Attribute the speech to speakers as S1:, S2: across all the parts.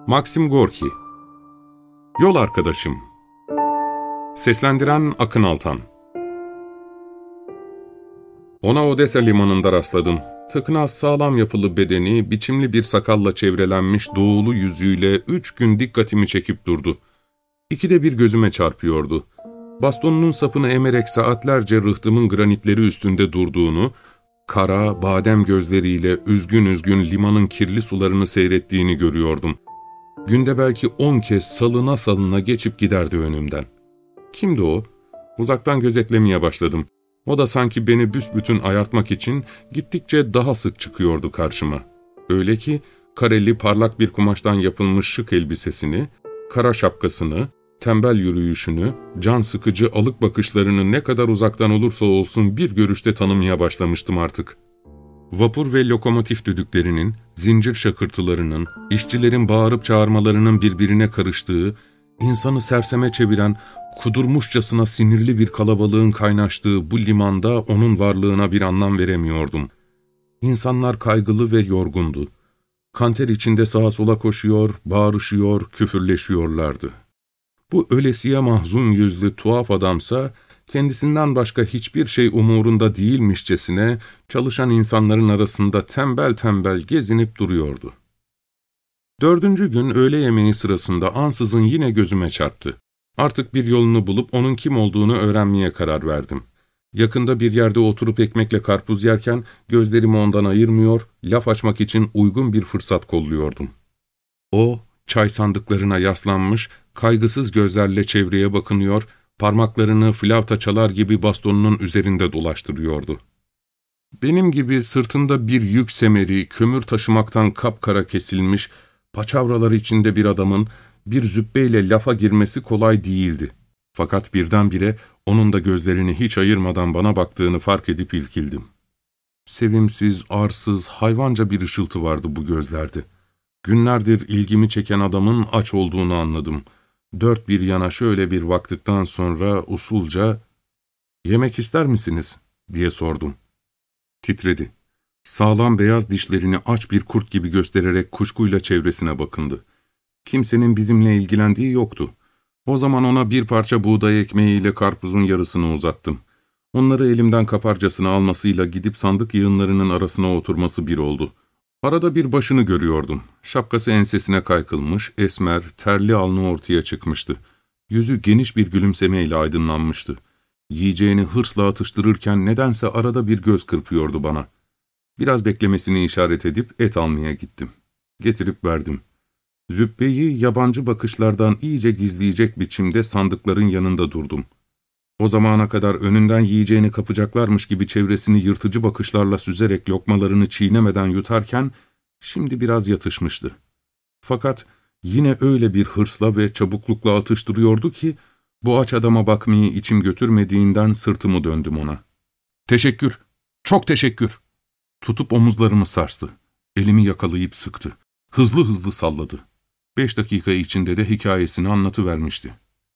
S1: Maxim Gorki. Yol Arkadaşım. Seslendiren Akın Altan. Ona Odessa limanında rastladım. Tıknaz, sağlam yapılı bedeni, biçimli bir sakalla çevrelenmiş doğulu yüzüyle 3 gün dikkatimi çekip durdu. İkide bir gözüme çarpıyordu. Bastonunun sapını emerek saatlerce rıhtımın granitleri üstünde durduğunu, kara, badem gözleriyle üzgün üzgün limanın kirli sularını seyrettiğini görüyordum. Günde belki 10 kez salına salına geçip giderdi önümden. Kimdi o? Uzaktan gözetlemeye başladım. O da sanki beni büsbütün ayartmak için gittikçe daha sık çıkıyordu karşıma. Öyle ki kareli parlak bir kumaştan yapılmış şık elbisesini, kara şapkasını, tembel yürüyüşünü, can sıkıcı alık bakışlarını ne kadar uzaktan olursa olsun bir görüşte tanımaya başlamıştım artık. Vapur ve lokomotif düdüklerinin, zincir şakırtılarının, işçilerin bağırıp çağırmalarının birbirine karıştığı, insanı serseme çeviren, kudurmuşçasına sinirli bir kalabalığın kaynaştığı bu limanda onun varlığına bir anlam veremiyordum. İnsanlar kaygılı ve yorgundu. Kanter içinde sağa sola koşuyor, bağırışıyor, küfürleşiyorlardı. Bu ölesiye mahzun yüzlü tuhaf adamsa, kendisinden başka hiçbir şey umurunda değilmişçesine çalışan insanların arasında tembel tembel gezinip duruyordu. 4. gün öğle yemeği sırasında ansızın yine gözüme çarptı. Artık bir yolunu bulup onun kim olduğunu öğrenmeye karar verdim. Yakında bir yerde oturup ekmekle karpuz yerken gözlerimi ondan ayırmıyor, laf açmak için uygun bir fırsat kolluyordum. O, çay sandıklarına yaslanmış, kaygısız gözlerle çevreye bakınıyor, parmaklarını flauta çalar gibi bastonunun üzerinde dolaştırıyordu. Benim gibi sırtında bir yük semeri, kömür taşımaktan kapkara kesilmiş, paçavralar içinde bir adamın bir zübbeyle lafa girmesi kolay değildi. Fakat birdenbire onun da gözlerini hiç ayırmadan bana baktığını fark edip irkildim. Sevimsiz, arsız, hayvanca bir ışıltı vardı bu gözlerde. Günlerdir ilgimi çeken adamın aç olduğunu anladım. Dört bir yana şöyle bir baktıktan sonra usulca ''Yemek ister misiniz?'' diye sordum. Titredi. Sağlam beyaz dişlerini aç bir kurt gibi göstererek kuşkuyla çevresine bakındı. Kimsenin bizimle ilgilendiği yoktu. O zaman ona bir parça buğday ekmeğiyle karpuzun yarısını uzattım. Onları elimden kaparcasına almasıyla gidip sandık yığınlarının arasına oturması bir oldu. Arada bir başını görüyordum. Şapkası ensesine kaykılmış, esmer, terli alnı ortaya çıkmıştı. Yüzü geniş bir gülümsemeyle aydınlanmıştı. Yiyeceğini hırsla atıştırırken nedense arada bir göz kırpıyordu bana. Biraz beklemesini işaret edip et almaya gittim. Getirip verdim. Zübbeyi yabancı bakışlardan iyice gizleyecek biçimde sandıkların yanında durdum. O zamana kadar önünden yiyeceğini kapacaklarmış gibi çevresini yırtıcı bakışlarla süzerek lokmalarını çiğnemeden yutarken, şimdi biraz yatışmıştı. Fakat yine öyle bir hırsla ve çabuklukla atıştırıyordu ki, bu aç adama bakmayı içim götürmediğinden sırtımı döndüm ona. ''Teşekkür, çok teşekkür.'' Tutup omuzlarımı sarstı. Elimi yakalayıp sıktı. Hızlı hızlı salladı. 5 dakika içinde de hikayesini anlatıvermişti.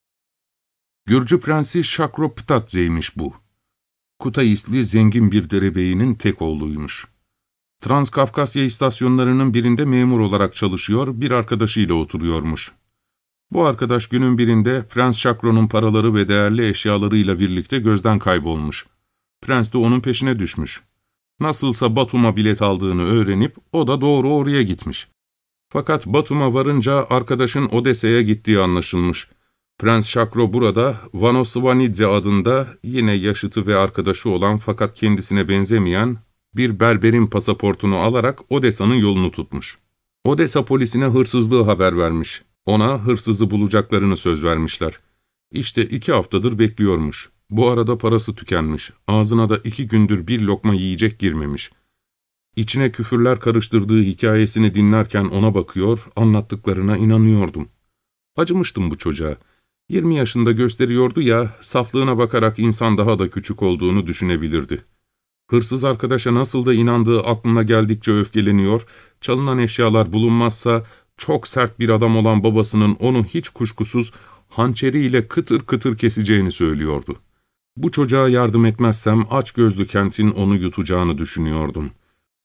S1: Gürcü prensi Şakroptadze'ymiş bu. Kutaisli zengin bir derebeyinin tek oğluymuş. Transkafkasya istasyonlarının birinde memur olarak çalışıyor, bir arkadaşıyla oturuyormuş. Bu arkadaş günün birinde Prens Şakro'nun paraları ve değerli eşyalarıyla birlikte gözden kaybolmuş. Prens de onun peşine düşmüş. Nasılsa Batum'a bilet aldığını öğrenip o da doğru oraya gitmiş. Fakat Batum'a varınca arkadaşın Odessa'ya gittiği anlaşılmış. Prens Şakro burada Vanosvanidze adında yine yaşıtı ve arkadaşı olan fakat kendisine benzemeyen bir berberin pasaportunu alarak Odessa'nın yolunu tutmuş. Odessa polisine hırsızlığı haber vermiş. Ona hırsızı bulacaklarını söz vermişler. İşte 2 haftadır bekliyormuş. Bu arada parası tükenmiş. Ağzına da 2 gündür bir lokma yiyecek girmemiş. İçine küfürler karıştırdığı hikayesini dinlerken ona bakıyor, anlattıklarına inanıyordum. Acımıştım bu çocuğa. 20 yaşında gösteriyordu ya, saflığına bakarak insan daha da küçük olduğunu düşünebilirdi. Hırsız arkadaşa nasıl da inandığı aklına geldikçe öfkeleniyor, çalınan eşyalar bulunmazsa çok sert bir adam olan babasının onu hiç kuşkusuz hançeriyle kıtır kıtır keseceğini söylüyordu. Bu çocuğa yardım etmezsem açgözlü kentin onu yutacağını düşünüyordum.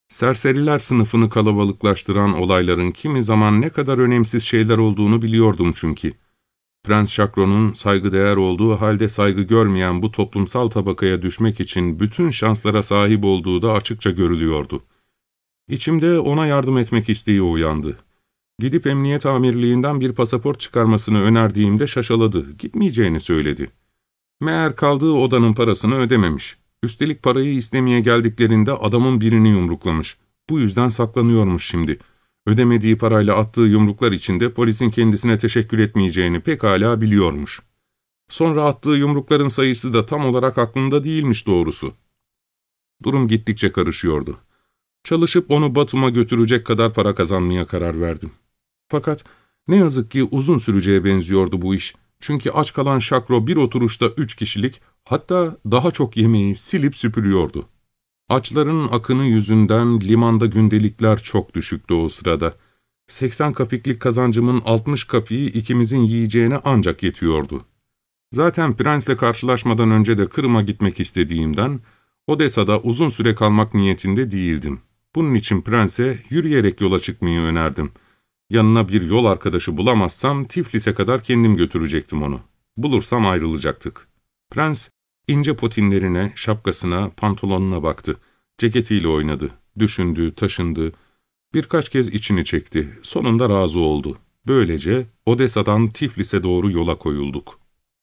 S1: Serseriler sınıfını kalabalıklaştıran olayların kimi zaman ne kadar önemsiz şeyler olduğunu biliyordum çünkü. Prens Şakro'nun saygıdeğer olduğu halde saygı görmeyen bu toplumsal tabakaya düşmek için bütün şanslara sahip olduğu da açıkça görülüyordu. İçimde ona yardım etmek isteği uyandı. Gidip emniyet amirliğinden bir pasaport çıkarmasını önerdiğimde şaşaladı, gitmeyeceğini söyledi. Meğer kaldığı odanın parasını ödememiş. Üstelik parayı istemeye geldiklerinde adamın birini yumruklamış. Bu yüzden saklanıyormuş şimdi. Ödemediği parayla attığı yumruklar için de polisin kendisine teşekkür etmeyeceğini pekala biliyormuş. Sonra attığı yumrukların sayısı da tam olarak aklında değilmiş doğrusu. Durum gittikçe karışıyordu. Çalışıp onu Batum'a götürecek kadar para kazanmaya karar verdim. Fakat ne yazık ki uzun süreceğe benziyordu bu iş. Çünkü aç kalan Şakro bir oturuşta 3 kişilik, hatta daha çok yemeği silip süpürüyordu. Açların akını yüzünden limanda gündelikler çok düşüktü o sırada. 80 kapiklik kazancımın 60 kapiği ikimizin yiyeceğine ancak yetiyordu. Zaten prensle karşılaşmadan önce de Kırım'a gitmek istediğimden, Odessa'da uzun süre kalmak niyetinde değildim. Bunun için prense yürüyerek yola çıkmayı önerdim. Yanına bir yol arkadaşı bulamazsam Tiflis'e kadar kendim götürecektim onu. Bulursam ayrılacaktık. Prens ince potinlerine, şapkasına, pantolonuna baktı. Ceketiyle oynadı. Düşündü, taşındı. Birkaç kez içini çekti. Sonunda razı oldu. Böylece Odessa'dan Tiflis'e doğru yola koyulduk.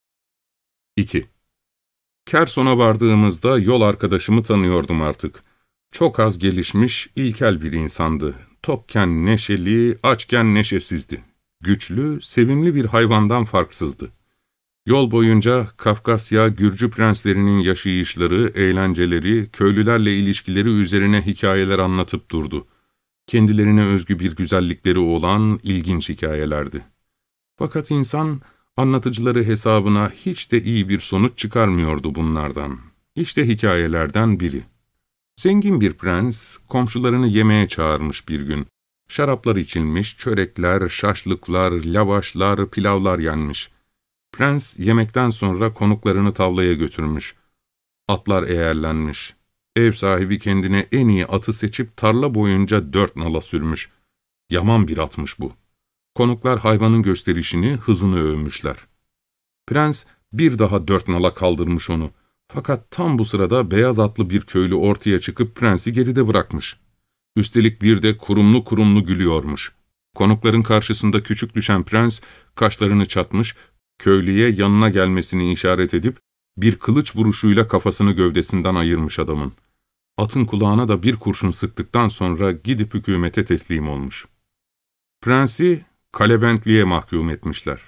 S1: 2. Kerson'a vardığımızda yol arkadaşımı tanıyordum artık. Çok az gelişmiş, ilkel bir insandı. Tokken neşeli, açken neşesizdi. Güçlü, sevimli bir hayvandan farksızdı. Yol boyunca Kafkasya, Gürcü prenslerinin yaşayışları, eğlenceleri, köylülerle ilişkileri üzerine hikayeler anlatıp durdu. Kendilerine özgü bir güzellikleri olan ilginç hikayelerdi. Fakat insan, anlatıcıları hesabına hiç de iyi bir sonuç çıkarmıyordu bunlardan. İşte hikayelerden biri. Zengin bir prens, komşularını yemeğe çağırmış bir gün. Şaraplar içilmiş, çörekler, şaşlıklar, lavaşlar, pilavlar yenmiş. Prens yemekten sonra konuklarını tavlaya götürmüş. Atlar eğerlenmiş. Ev sahibi kendine en iyi atı seçip tarla boyunca 4 nala sürmüş. Yaman bir atmış bu. Konuklar hayvanın gösterişini, hızını övmüşler. Prens bir daha 4 nala kaldırmış onu. Fakat tam bu sırada beyaz atlı bir köylü ortaya çıkıp prensi geride bırakmış. Üstelik bir de kurumlu kurumlu gülüyormuş. Konukların karşısında küçük düşen prens kaşlarını çatmış, köylüye yanına gelmesini işaret edip bir kılıç vuruşuyla kafasını gövdesinden ayırmış adamın. Atın kulağına da bir kurşun sıktıktan sonra gidip hükümete teslim olmuş. Prensi kalebentliğe mahkum etmişler.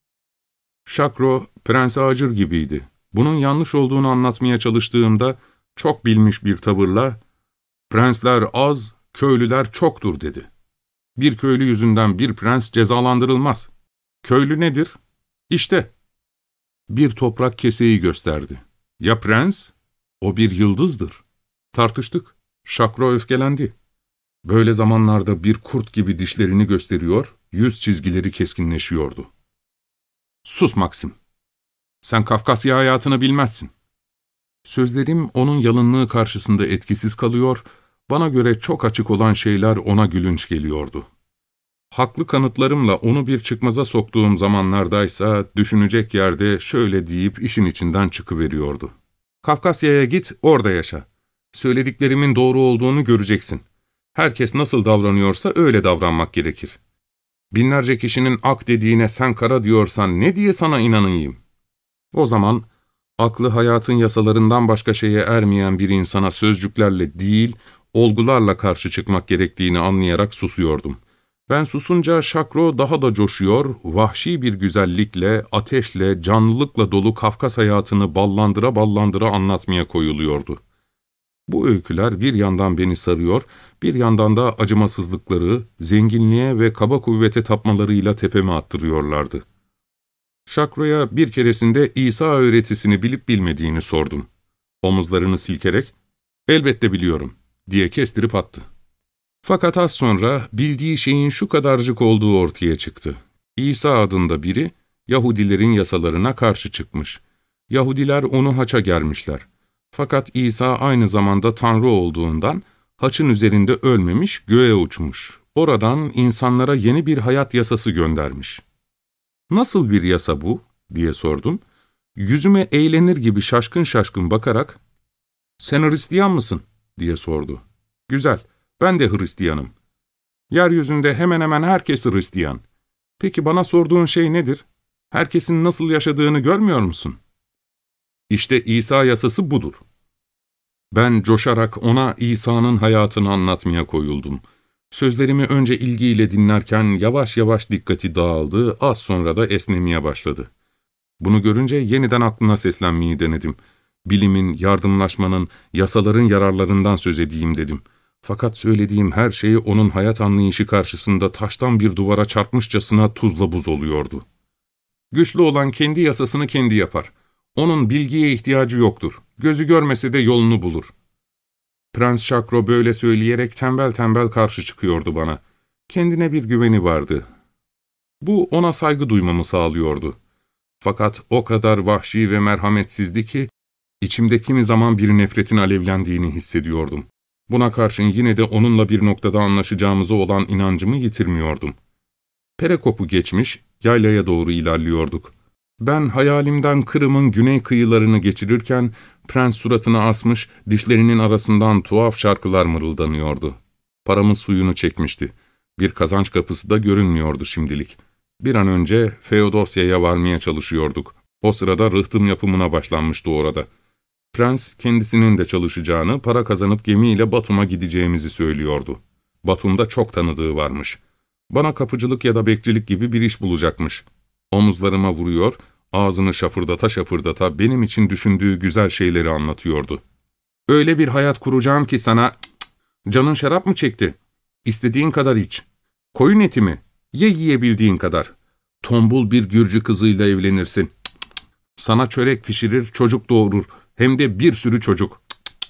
S1: Şakro, prense acır gibiydi. Bunun yanlış olduğunu anlatmaya çalıştığımda çok bilmiş bir tavırla "Prensler az, köylüler çoktur" dedi. Bir köylü yüzünden bir prens cezalandırılmaz. Köylü nedir? İşte. Bir toprak keseyi gösterdi. Ya prens? O bir yıldızdır. Tartıştık. Şakro öfkelendi. Böyle zamanlarda bir kurt gibi dişlerini gösteriyor, yüz çizgileri keskinleşiyordu. "Sus Maxim. Sen Kafkasya hayatını bilmezsin." Sözlerim onun yalınlığı karşısında etkisiz kalıyor, bana göre çok açık olan şeyler ona gülünç geliyordu. Haklı kanıtlarımla onu bir çıkmaza soktuğum zamanlardaysa düşünecek yerde şöyle deyip işin içinden çıkıveriyordu. "Kafkasya'ya git, orada yaşa. Söylediklerimin doğru olduğunu göreceksin. Herkes nasıl davranıyorsa öyle davranmak gerekir. Binlerce kişinin ak dediğine sen kara diyorsan ne diye sana inanayım?" O zaman aklı hayatın yasalarından başka şeye ermeyen bir insana sözcüklerle değil, olgularla karşı çıkmak gerektiğini anlayarak susuyordum. Ben susunca Şakro daha da coşuyor, vahşi bir güzellikle, ateşle, canlılıkla dolu Kafkas hayatını ballandıra ballandıra anlatmaya koyuluyordu. Bu öyküler bir yandan beni sarıyor, bir yandan da acımasızlıkları, zenginliğe ve kaba kuvvete tapmalarıyla tepeme attırıyorlardı. Şakro'ya bir keresinde İsa öğretisini bilip bilmediğini sordum. Omuzlarını silkerek, "Elbette biliyorum," diye kestirip attı. Fakat az sonra bildiği şeyin şu kadarcık olduğu ortaya çıktı. İsa adında biri Yahudilerin yasalarına karşı çıkmış. Yahudiler onu haça germişler. Fakat İsa aynı zamanda Tanrı olduğundan Haçın üzerinde ölmemiş, göğe uçmuş. Oradan insanlara yeni bir hayat yasası göndermiş. ''Nasıl bir yasa bu?'' diye sordum. Yüzüme eğlenir gibi şaşkın şaşkın bakarak, ''Sen Hristiyan mısın?'' diye sordu. ''Güzel, ben de Hristiyanım. Yeryüzünde hemen hemen herkes Hristiyan. Peki bana sorduğun şey nedir? Herkesin nasıl yaşadığını görmüyor musun?'' İşte İsa yasası budur. Ben coşarak ona İsa'nın hayatını anlatmaya koyuldum. Sözlerimi önce ilgiyle dinlerken yavaş yavaş dikkati dağıldı, az sonra da esnemeye başladı. Bunu görünce yeniden aklına seslenmeyi denedim. Bilimin, yardımlaşmanın, yasaların yararlarından söz edeyim dedim. Fakat söylediğim her şey onun hayat anlayışı karşısında taştan bir duvara çarpmışçasına tuzla buz oluyordu. Güçlü olan kendi yasasını kendi yapar. Onun bilgiye ihtiyacı yoktur. Gözü görmese de yolunu bulur. Prens Şakro böyle söyleyerek tembel tembel karşı çıkıyordu bana. Kendine bir güveni vardı. Bu ona saygı duymamı sağlıyordu. Fakat o kadar vahşi ve merhametsizdi ki, içimde kimi zaman bir nefretin alevlendiğini hissediyordum. Buna karşın yine de onunla bir noktada anlaşacağımıza olan inancımı yitirmiyordum. Perekop'u geçmiş, yaylaya doğru ilerliyorduk. Ben hayalimden Kırım'ın güney kıyılarını geçirirken, prens suratını asmış, dişlerinin arasından tuhaf şarkılar mırıldanıyordu. Paramız suyunu çekmişti. Bir kazanç kapısı da görünmüyordu şimdilik. Bir an önce Feodosya'ya varmaya çalışıyorduk. O sırada rıhtım yapımına başlanmıştı orada. Prens kendisinin de çalışacağını, para kazanıp gemiyle Batum'a gideceğimizi söylüyordu. Batum'da çok tanıdığı varmış. Bana kapıcılık ya da bekçilik gibi bir iş bulacakmış. Omuzlarıma vuruyor, ağzını şapırdata şapırdata benim için düşündüğü güzel şeyleri anlatıyordu. ''Öyle bir hayat kuracağım ki sana, canın şarap mı çekti? İstediğin kadar iç. Koyun eti mi? Ye yiyebildiğin kadar. Tombul bir Gürcü kızıyla evlenirsin. Sana çörek pişirir, çocuk doğurur. Hem de bir sürü çocuk.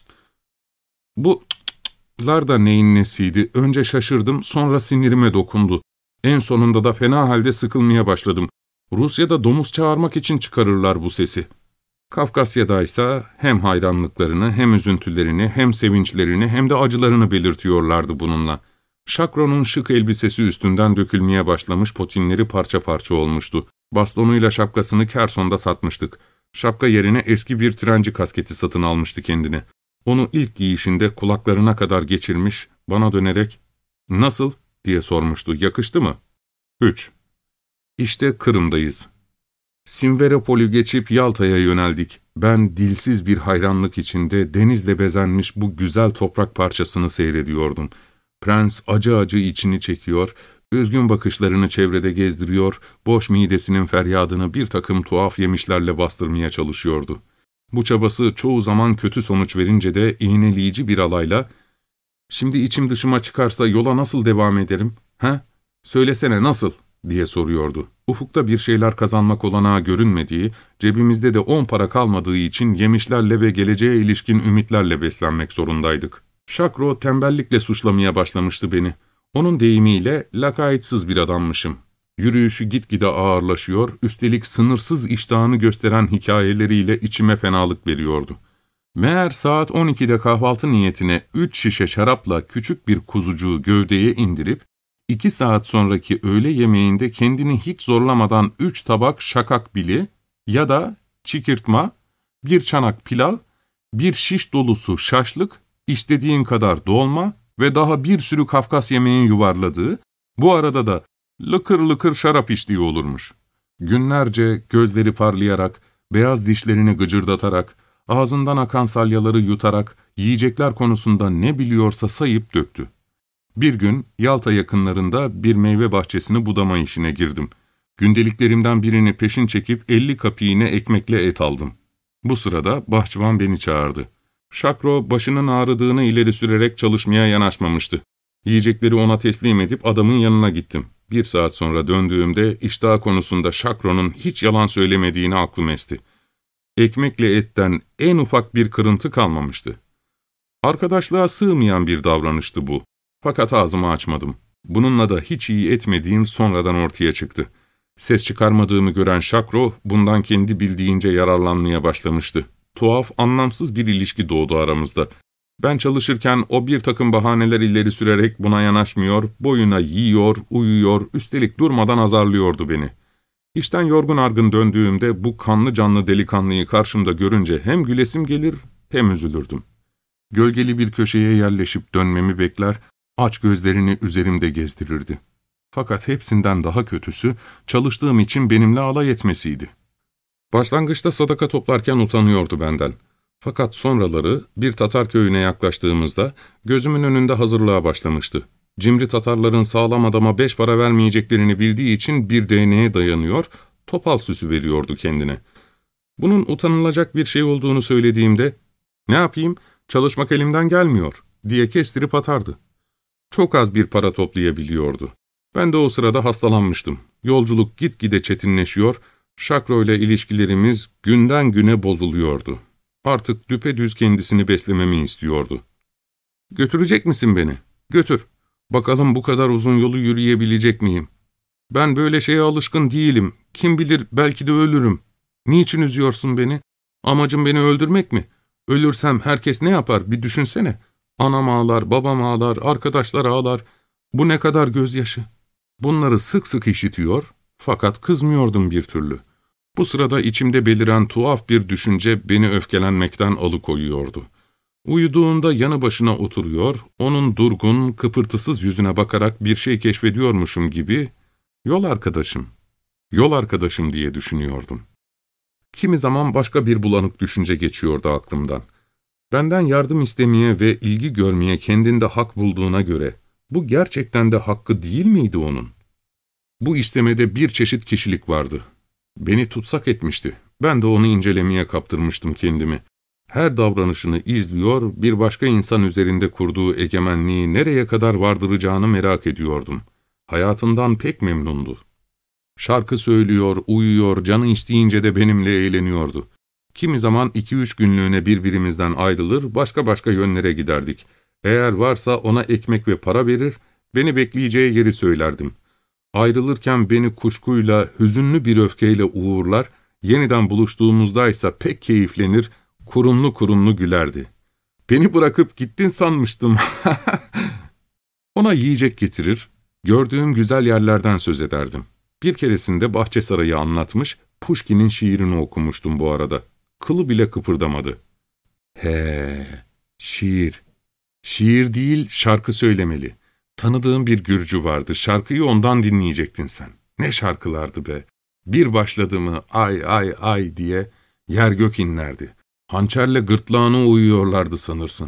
S1: Bu'lar da neyin nesiydi? Önce şaşırdım, sonra sinirime dokundu. En sonunda da fena halde sıkılmaya başladım. Rusya'da domuz çağırmak için çıkarırlar bu sesi. Kafkasya'daysa hem hayranlıklarını, hem üzüntülerini, hem sevinçlerini, hem de acılarını belirtiyorlardı bununla. Şakro'nun şık elbisesi üstünden dökülmeye başlamış, potinleri parça parça olmuştu. Bastonuyla şapkasını Kerson'da satmıştık. Şapka yerine eski bir trenci kasketi satın almıştı kendine. Onu ilk giyişinde kulaklarına kadar geçirmiş, bana dönerek ''Nasıl?'' diye sormuştu. ''Yakıştı mı?'' 3. İşte Kırım'dayız. Simferopol'ü geçip Yalta'ya yöneldik. Ben dilsiz bir hayranlık içinde denizle bezenmiş bu güzel toprak parçasını seyrediyordum. Prens acı acı içini çekiyor, üzgün bakışlarını çevrede gezdiriyor, boş midesinin feryadını bir takım tuhaf yemişlerle bastırmaya çalışıyordu. Bu çabası çoğu zaman kötü sonuç verince de iğneleyici bir alayla ''Şimdi içim dışıma çıkarsa yola nasıl devam ederim? Söylesene nasıl?'' diye soruyordu. Ufukta bir şeyler kazanmak olanağı görünmediği, cebimizde de 10 para kalmadığı için yemişlerle ve geleceğe ilişkin ümitlerle beslenmek zorundaydık. Şakro tembellikle suçlamaya başlamıştı beni. Onun deyimiyle lakaytsız bir adammışım. Yürüyüşü gitgide ağırlaşıyor, üstelik sınırsız iştahını gösteren hikayeleriyle içime fenalık veriyordu. Meğer saat 12'de kahvaltı niyetine 3 şişe şarapla küçük bir kuzucuğu gövdeye indirip, 2 saat sonraki öğle yemeğinde kendini hiç zorlamadan 3 tabak şakak bili ya da çikirtma, 1 çanak pilav, 1 şiş dolusu şaşlık, istediğin kadar dolma ve daha bir sürü Kafkas yemeğin yuvarladığı, bu arada da lıkır lıkır şarap içtiği olurmuş. Günlerce gözleri parlayarak, beyaz dişlerini gıcırdatarak, ağzından akan salyaları yutarak, yiyecekler konusunda ne biliyorsa sayıp döktü. Bir gün Yalta yakınlarında bir meyve bahçesini budama işine girdim. Gündeliklerimden birini peşin çekip 50 kapiğine ekmekle et aldım. Bu sırada bahçıvan beni çağırdı. Şakro başının ağrıdığını ileri sürerek çalışmaya yanaşmamıştı. Yiyecekleri ona teslim edip adamın yanına gittim. 1 saat sonra döndüğümde iştah konusunda Şakro'nun hiç yalan söylemediğini aklım esti. Ekmekle etten en ufak bir kırıntı kalmamıştı. Arkadaşlığa sığmayan bir davranıştı bu. Fakat ağzımı açmadım. Bununla da hiç iyi etmediğim sonradan ortaya çıktı. Ses çıkarmadığımı gören Şakro, bundan kendi bildiğince yararlanmaya başlamıştı. Tuhaf, anlamsız bir ilişki doğdu aramızda. Ben çalışırken o bir takım bahaneler ileri sürerek buna yanaşmıyor, boyuna yiyor, uyuyor, üstelik durmadan azarlıyordu beni. İşten yorgun argın döndüğümde bu kanlı canlı delikanlıyı karşımda görünce hem gülesim gelir hem üzülürdüm. Gölgeli bir köşeye yerleşip dönmemi bekler, aç gözlerini üzerimde gezdirirdi. Fakat hepsinden daha kötüsü, çalıştığım için benimle alay etmesiydi. Başlangıçta sadaka toplarken utanıyordu benden. Fakat sonraları bir Tatar köyüne yaklaştığımızda gözümün önünde hazırlığa başlamıştı. Cimri Tatarların sağlam adama 5 para vermeyeceklerini bildiği için bir değneğe dayanıyor, topal süsü veriyordu kendine. Bunun utanılacak bir şey olduğunu söylediğimde, ''Ne yapayım, çalışmak elimden gelmiyor.'' diye kestirip atardı. Çok az bir para toplayabiliyordu. Ben de o sırada hastalanmıştım. Yolculuk gitgide çetinleşiyor, Şakro ile ilişkilerimiz günden güne bozuluyordu. Artık düpedüz kendisini beslememi istiyordu. ''Götürecek misin beni? Götür. Bakalım bu kadar uzun yolu yürüyebilecek miyim? Ben böyle şeye alışkın değilim. Kim bilir belki de ölürüm. Niçin üzüyorsun beni? Amacın beni öldürmek mi? Ölürsem herkes ne yapar bir düşünsene. Anam ağlar, babam ağlar, arkadaşlar ağlar. Bu ne kadar gözyaşı.'' Bunları sık sık işitiyor fakat kızmıyordum bir türlü. Bu sırada içimde beliren tuhaf bir düşünce beni öfkelenmekten alıkoyuyordu. Uyuduğunda yanı başına oturuyor, onun durgun, kıpırtısız yüzüne bakarak bir şey keşfediyormuşum gibi, yol arkadaşım diye düşünüyordum. Kimi zaman başka bir bulanık düşünce geçiyordu aklımdan. Benden yardım istemeye ve ilgi görmeye kendinde hak bulduğuna göre, bu gerçekten de hakkı değil miydi onun? Bu istemede bir çeşit kişilik vardı. Beni tutsak etmişti. Ben de onu incelemeye kaptırmıştım kendimi. Her davranışını izliyor, bir başka insan üzerinde kurduğu egemenliği nereye kadar vardıracağını merak ediyordum. Hayatından pek memnundu. Şarkı söylüyor, uyuyor, canı isteyince de benimle eğleniyordu. Kimi zaman 2-3 günlüğüne birbirimizden ayrılır, başka yönlere giderdik. Eğer varsa ona ekmek ve para verir, beni bekleyeceği yeri söylerdim. Ayrılırken beni kuşkuyla, hüzünlü bir öfkeyle uğurlar, yeniden buluştuğumuzdaysa pek keyiflenir, kurumlu gülerdi. Beni bırakıp gittin sanmıştım. Ona yiyecek getirir, gördüğüm güzel yerlerden söz ederdim. Bir keresinde Bahçesaray'ı anlatmış, Puşkin'in şiirini okumuştum bu arada. Kılı bile kıpırdamadı. Şiir. Şiir değil, şarkı söylemeli. Tanıdığım bir Gürcü vardı, şarkıyı ondan dinleyecektin sen. Ne şarkılardı be! Bir başladı mı ay ay ay diye yer gök inlerdi. Hançerle gırtlağına uyuyorlardı sanırsın.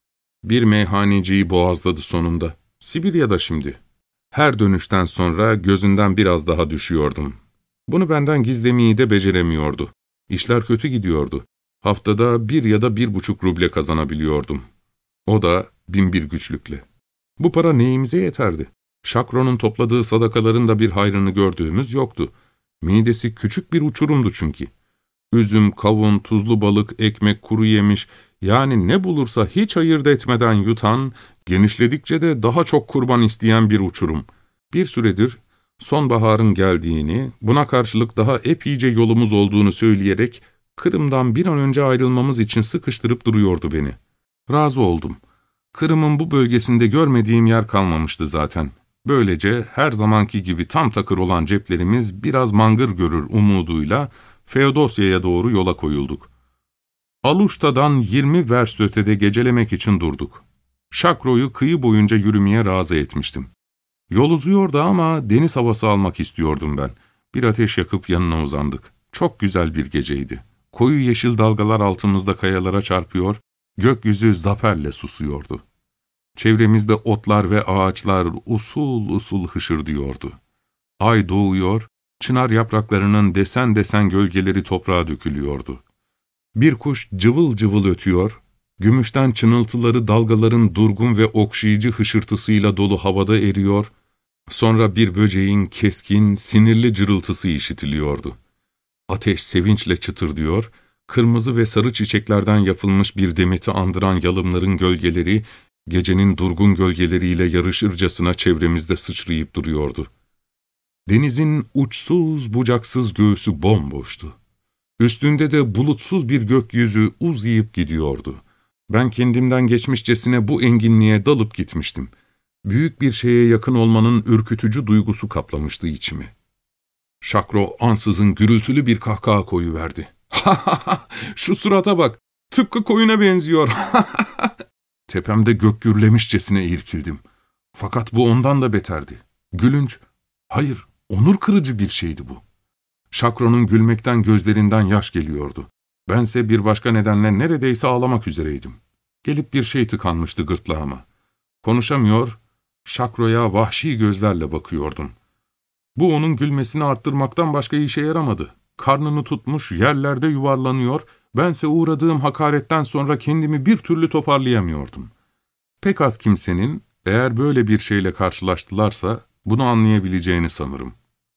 S1: Bir meyhaneciyi boğazladı sonunda. Sibirya'da şimdi. Her dönüşten sonra gözünden biraz daha düşüyordum. Bunu benden gizlemeyi de beceremiyordu. İşler kötü gidiyordu. Haftada 1 ya da 1,5 ruble kazanabiliyordum. O da 1001 güçlükle. Bu para neyimize yeterdi? Şakro'nun topladığı sadakaların da bir hayrını gördüğümüz yoktu. Midesi küçük bir uçurumdu çünkü. Üzüm, kavun, tuzlu balık, ekmek, kuru yemiş, yani ne bulursa hiç ayırt etmeden yutan, genişledikçe de daha çok kurban isteyen bir uçurum. Bir süredir sonbaharın geldiğini, buna karşılık daha epeyce yolumuz olduğunu söyleyerek Kırım'dan bir an önce ayrılmamız için sıkıştırıp duruyordu beni. Razı oldum. Kırım'ın bu bölgesinde görmediğim yer kalmamıştı zaten. Böylece her zamanki gibi tam takır olan ceplerimiz biraz mangır görür umuduyla Feodosya'ya doğru yola koyulduk. Aluşta'dan 20 verst ötede gecelemek için durduk. Şakro'yu kıyı boyunca yürümeye razı etmiştim. Yol uzuyordu ama deniz havası almak istiyordum ben. Bir ateş yakıp yanına uzandık. Çok güzel bir geceydi. Koyu yeşil dalgalar altımızda kayalara çarpıyor, gökyüzü zaferle susuyordu. Çevremizde otlar ve ağaçlar usul usul hışırdıyordu. Ay doğuyor, çınar yapraklarının desen desen gölgeleri toprağa dökülüyordu. Bir kuş cıvıl cıvıl ötüyor, gümüşten çınıltıları dalgaların durgun ve okşayıcı hışırtısıyla dolu havada eriyor, sonra bir böceğin keskin, sinirli cırıltısı işitiliyordu. Ateş sevinçle çıtırdıyor, kırmızı ve sarı çiçeklerden yapılmış bir demeti andıran yalımların gölgeleri, gecenin durgun gölgeleriyle yarışırcasına çevremizde sıçrayıp duruyordu. Denizin uçsuz bucaksız göğsü bomboştu. Üstünde de bulutsuz bir gökyüzü uzayıp gidiyordu. Ben kendimden geçmişçesine bu enginliğe dalıp gitmiştim. Büyük bir şeye yakın olmanın ürkütücü duygusu kaplamıştı içimi. Şakro ansızın gürültülü bir kahkaha koyuverdi. "Ha ha ha! Şu surata bak! Tıpkı koyuna benziyor!" Tepemde gök gürlemişçesine irkildim. Fakat bu ondan da beterdi. Gülünç, hayır, onur kırıcı bir şeydi bu. Şakro'nun gülmekten gözlerinden yaş geliyordu. Bense bir başka nedenle neredeyse ağlamak üzereydim. Gelip bir şey tıkanmıştı gırtlağıma. Konuşamıyor, Şakro'ya vahşi gözlerle bakıyordum. Bu onun gülmesini arttırmaktan başka işe yaramadı. Karnını tutmuş, yerlerde yuvarlanıyor, bense uğradığım hakaretten sonra kendimi bir türlü toparlayamıyordum. Pek az kimsenin, eğer böyle bir şeyle karşılaştılarsa, bunu anlayabileceğini sanırım.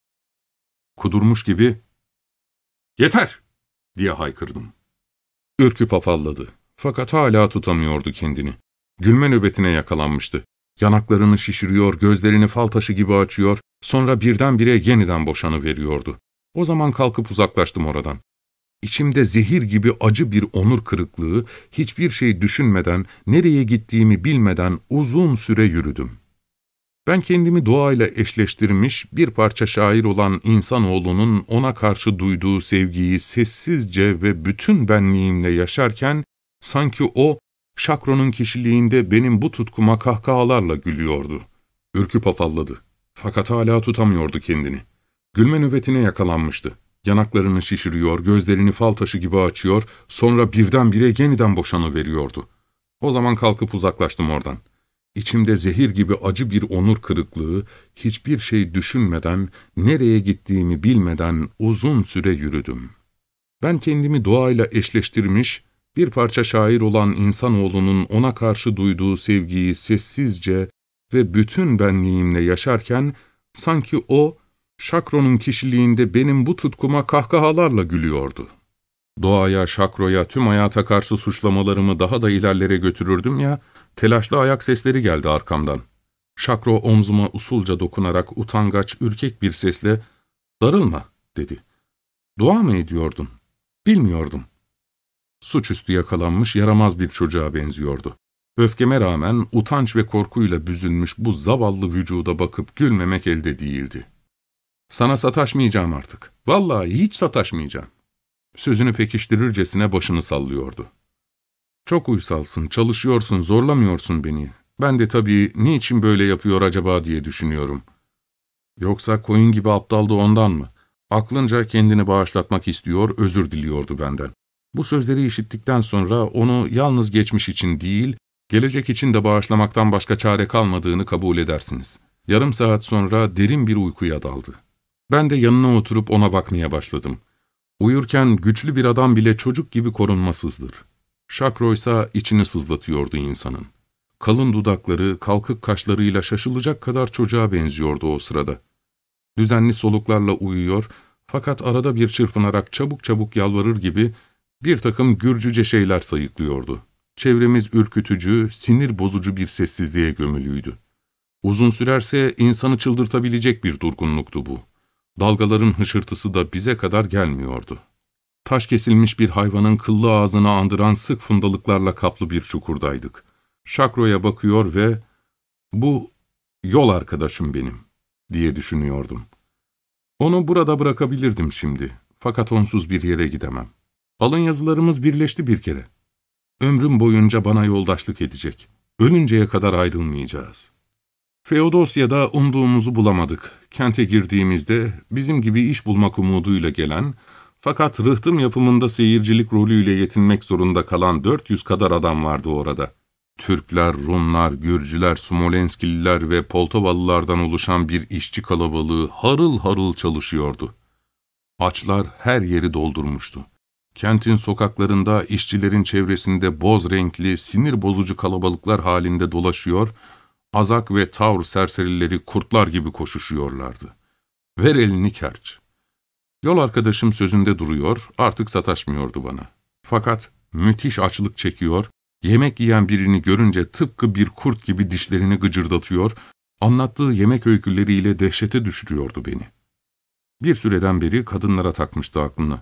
S1: Kudurmuş gibi, "Yeter!" diye haykırdım. Ürküp afalladı. Fakat hala tutamıyordu kendini. Gülme nöbetine yakalanmıştı. Yanaklarını şişiriyor, gözlerini fal taşı gibi açıyor, sonra birdenbire yeniden boşanıveriyordu. O zaman kalkıp uzaklaştım oradan. İçimde zehir gibi acı bir onur kırıklığı, hiçbir şey düşünmeden, nereye gittiğimi bilmeden uzun süre yürüdüm. Ben kendimi doğayla eşleştirmiş bir parça şair olan insanoğlunun ona karşı duyduğu sevgiyi sessizce ve bütün benliğimle yaşarken, sanki o, Şakro'nun kişiliğinde benim bu tutkuma kahkahalarla gülüyordu. Ürküp afalladı. Fakat hala tutamıyordu kendini. Gülme nöbetine yakalanmıştı. Yanaklarını şişiriyor, gözlerini fal taşı gibi açıyor, sonra birdenbire yeniden boşanıveriyordu. O zaman kalkıp uzaklaştım oradan. İçimde zehir gibi acı bir onur kırıklığı, hiçbir şey düşünmeden, nereye gittiğimi bilmeden uzun süre yürüdüm. Ben kendimi doğayla eşleştirmiş, bir parça şair olan insanoğlunun ona karşı duyduğu sevgiyi sessizce ve bütün benliğimle yaşarken, sanki o, Şakro'nun kişiliğinde benim bu tutkuma kahkahalarla gülüyordu. Doğaya, Şakro'ya, tüm hayata karşı suçlamalarımı daha da ilerlere götürürdüm ya, telaşlı ayak sesleri geldi arkamdan. Şakro omzuma usulca dokunarak utangaç, ürkek bir sesle, "Darılma," dedi. "Dua mı ediyordun?" "Bilmiyordum." Suçüstü yakalanmış yaramaz bir çocuğa benziyordu. Öfkeme rağmen utanç ve korkuyla büzülmüş bu zavallı vücuda bakıp gülmemek elde değildi. "Sana sataşmayacağım artık. Vallahi hiç sataşmayacağım." Sözünü pekiştirircesine başını sallıyordu. "Çok uysalsın, çalışıyorsun, zorlamıyorsun beni. Ben de tabii niçin böyle yapıyor acaba diye düşünüyorum." Yoksa koyun gibi aptaldı ondan mı? Aklınca kendini bağışlatmak istiyor, özür diliyordu benden. Bu sözleri işittikten sonra onu yalnız geçmiş için değil, gelecek için de bağışlamaktan başka çare kalmadığını kabul edersiniz. Yarım saat sonra derin bir uykuya daldı. Ben de yanına oturup ona bakmaya başladım. Uyurken güçlü bir adam bile çocuk gibi korunmasızdır. Şakro ise içini sızlatıyordu insanın. Kalın dudakları, kalkık kaşlarıyla şaşılacak kadar çocuğa benziyordu o sırada. Düzenli soluklarla uyuyor, fakat arada bir çırpınarak çabuk çabuk yalvarır gibi bir takım gürcüce şeyler sayıklıyordu. Çevremiz ürkütücü, sinir bozucu bir sessizliğe gömülüydü. Uzun sürerse insanı çıldırtabilecek bir durgunluktu bu. Dalgaların hışırtısı da bize kadar gelmiyordu. Taş kesilmiş bir hayvanın kıllı ağzını andıran sık fundalıklarla kaplı bir çukurdaydık. Şakro'ya bakıyor ve "Bu yol arkadaşım benim," diye düşünüyordum. Onu burada bırakabilirdim şimdi, fakat onsuz bir yere gidemem. Alın yazılarımız birleşti bir kere. Ömrüm boyunca bana yoldaşlık edecek. Ölünceye kadar ayrılmayacağız. Feodosya'da umduğumuzu bulamadık. Kente girdiğimizde bizim gibi iş bulmak umuduyla gelen, fakat rıhtım yapımında seyircilik rolüyle yetinmek zorunda kalan 400 kadar adam vardı orada. Türkler, Rumlar, Gürcüler, Smolenskililer ve Poltovalılardan oluşan bir işçi kalabalığı harıl harıl çalışıyordu. Açlar her yeri doldurmuştu. Kentin sokaklarında işçilerin çevresinde boz renkli, sinir bozucu kalabalıklar halinde dolaşıyor, azak ve tavr serserileri kurtlar gibi koşuşuyorlardı. "Ver elini kerç." Yol arkadaşım sözünde duruyor, artık sataşmıyordu bana. Fakat müthiş açlık çekiyor, yemek yiyen birini görünce tıpkı bir kurt gibi dişlerini gıcırdatıyor, anlattığı yemek öyküleriyle dehşete düşürüyordu beni. Bir süreden beri kadınlara takmıştı aklını.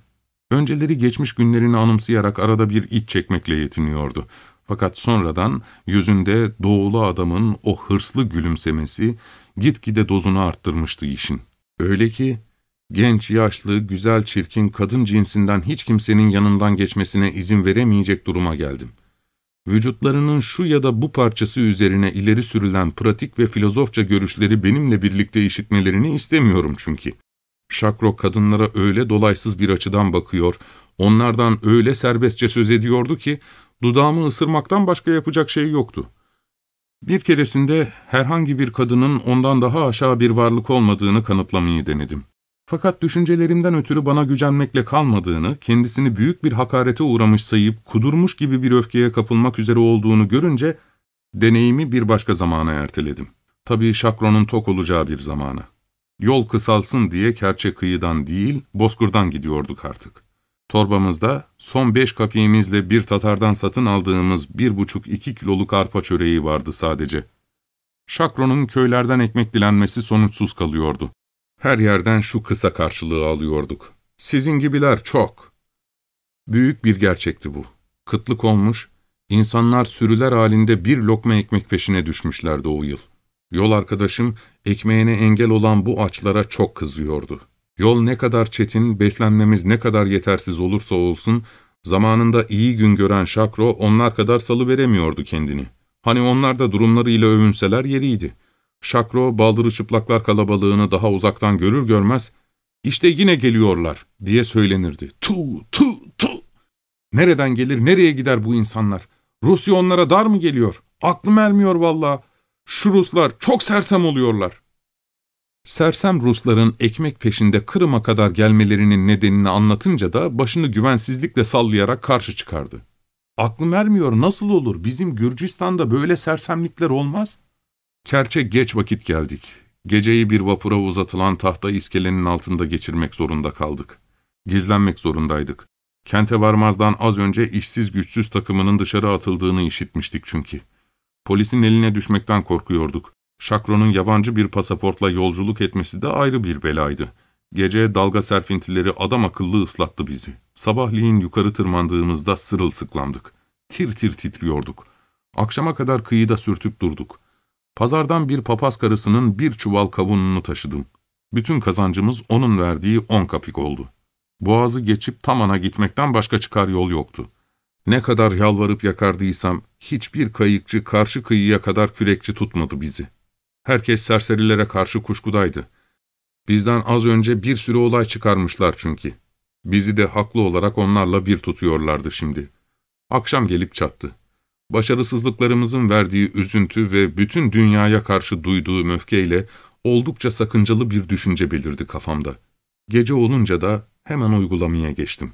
S1: Önceleri geçmiş günlerini anımsayarak arada bir iç çekmekle yetiniyordu. Fakat sonradan yüzünde doğulu adamın o hırslı gülümsemesi gitgide dozunu arttırmıştı işin. Öyle ki genç, yaşlı, güzel, çirkin, kadın cinsinden hiç kimsenin yanından geçmesine izin veremeyecek duruma geldim. Vücutlarının şu ya da bu parçası üzerine ileri sürülen pratik ve filozofça görüşleri benimle birlikte işitmelerini istemiyorum çünkü. Şakro kadınlara öyle dolaysız bir açıdan bakıyor, onlardan öyle serbestçe söz ediyordu ki dudağımı ısırmaktan başka yapacak şey yoktu. Bir keresinde herhangi bir kadının ondan daha aşağı bir varlık olmadığını kanıtlamayı denedim. Fakat düşüncelerimden ötürü bana gücenmekle kalmadığını, kendisini büyük bir hakarete uğramış sayıp kudurmuş gibi bir öfkeye kapılmak üzere olduğunu görünce deneyimi bir başka zamana erteledim. Tabii Şakro'nun tok olacağı bir zamana. Yol kısalsın diye Kerçe kıyıdan değil, Bozkır'dan gidiyorduk artık. Torbamızda son 5 kapiyemizle bir Tatar'dan satın aldığımız 1,5-2 kiloluk arpa çöreği vardı sadece. Şakro'nun köylerden ekmek dilenmesi sonuçsuz kalıyordu. Her yerden şu kısa karşılığı alıyorduk: "Sizin gibiler çok." Büyük bir gerçekti bu. Kıtlık olmuş, insanlar sürüler halinde bir lokma ekmek peşine düşmüşlerdi o yıl. Yol arkadaşım, ekmeğine engel olan bu açlara çok kızıyordu. Yol ne kadar çetin, beslenmemiz ne kadar yetersiz olursa olsun, zamanında iyi gün gören Şakro onlar kadar salıveremiyordu kendini. Hani onlar da durumlarıyla övünseler yeriydi. Şakro, baldırı çıplaklar kalabalığını daha uzaktan görür görmez, "İşte yine geliyorlar," diye söylenirdi. "Tu, tu, tu! Nereden gelir, nereye gider bu insanlar? Rusya onlara dar mı geliyor? Aklım ermiyor vallahi. Şu Ruslar çok sersem oluyorlar." Sersem Rusların ekmek peşinde Kırım'a kadar gelmelerinin nedenini anlatınca da başını güvensizlikle sallayarak karşı çıkardı. "Aklım ermiyor, nasıl olur? Bizim Gürcistan'da böyle sersemlikler olmaz." Kerçe geç vakit geldik. Geceyi bir vapura uzatılan tahta iskelenin altında geçirmek zorunda kaldık. Gizlenmek zorundaydık. Kente varmazdan az önce işsiz güçsüz takımının dışarı atıldığını işitmiştik çünkü. Polisin eline düşmekten korkuyorduk. Şakro'nun yabancı bir pasaportla yolculuk etmesi de ayrı bir belaydı. Gece dalga serpintileri adam akıllı ıslattı bizi. Sabahleyin yukarı tırmandığımızda sırılsıklamdık. Tir tir titriyorduk. Akşama kadar kıyıda sürtüp durduk. Pazardan bir papaz karısının bir çuval kavununu taşıdım. Bütün kazancımız onun verdiği 10 kapik oldu. Boğazı geçip Taman'a gitmekten başka çıkar yol yoktu. Ne kadar yalvarıp yakardıysam hiçbir kayıkçı karşı kıyıya kadar kürekçi tutmadı bizi. Herkes serserilere karşı kuşkudaydı. Bizden az önce bir sürü olay çıkarmışlar çünkü. Bizi de haklı olarak onlarla bir tutuyorlardı şimdi. Akşam gelip çattı. Başarısızlıklarımızın verdiği üzüntü ve bütün dünyaya karşı duyduğum öfkeyle oldukça sakıncalı bir düşünce belirdi kafamda. Gece olunca da hemen uygulamaya geçtim.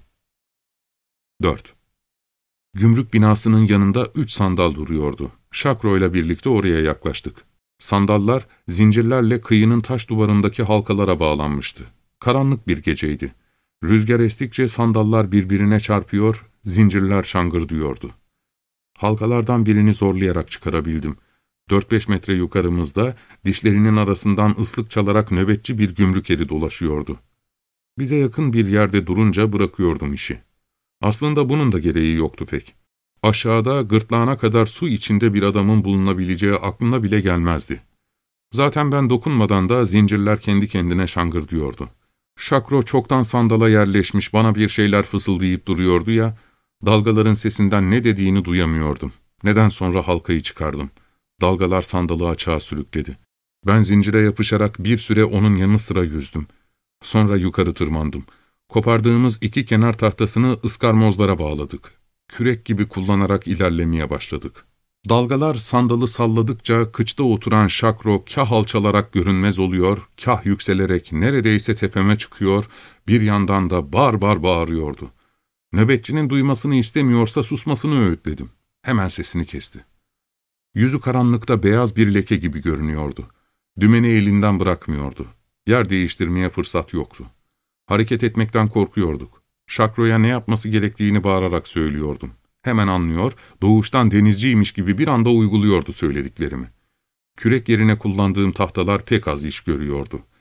S1: 4. Gümrük binasının yanında 3 sandal duruyordu. Şakro'yla birlikte oraya yaklaştık. Sandallar zincirlerle kıyının taş duvarındaki halkalara bağlanmıştı. Karanlık bir geceydi. Rüzgar estikçe sandallar birbirine çarpıyor, zincirler şangırdıyordu. Halkalardan birini zorlayarak çıkarabildim. 4-5 metre yukarımızda dişlerinin arasından ıslık çalarak nöbetçi bir gümrük eri dolaşıyordu. Bize yakın bir yerde durunca bırakıyordum işi. Aslında bunun da gereği yoktu pek. Aşağıda gırtlağına kadar su içinde bir adamın bulunabileceği aklına bile gelmezdi. Zaten ben dokunmadan da zincirler kendi kendine şangırdıyordu. Şakro çoktan sandala yerleşmiş bana bir şeyler fısıldayıp duruyordu ya, dalgaların sesinden ne dediğini duyamıyordum. Neden sonra halkayı çıkardım. Dalgalar sandalı açığa sürükledi. Ben zincire yapışarak bir süre onun yanı sıra yüzdüm. Sonra yukarı tırmandım. Kopardığımız 2 kenar tahtasını ıskarmozlara bağladık. Kürek gibi kullanarak ilerlemeye başladık. Dalgalar sandalı salladıkça kıçta oturan Şakro kah alçalarak görünmez oluyor, kah yükselerek neredeyse tepeme çıkıyor, bir yandan da bar bar bağırıyordu. Nöbetçinin duymasını istemiyorsa susmasını öğütledim. Hemen sesini kesti. Yüzü karanlıkta beyaz bir leke gibi görünüyordu. Dümeni elinden bırakmıyordu. Yer değiştirmeye fırsat yoktu. Hareket etmekten korkuyorduk. Şakro'ya ne yapması gerektiğini bağırarak söylüyordum. Hemen anlıyor, doğuştan denizciymiş gibi bir anda uyguluyordu söylediklerimi. Kürek yerine kullandığım tahtalar pek az iş görüyordu.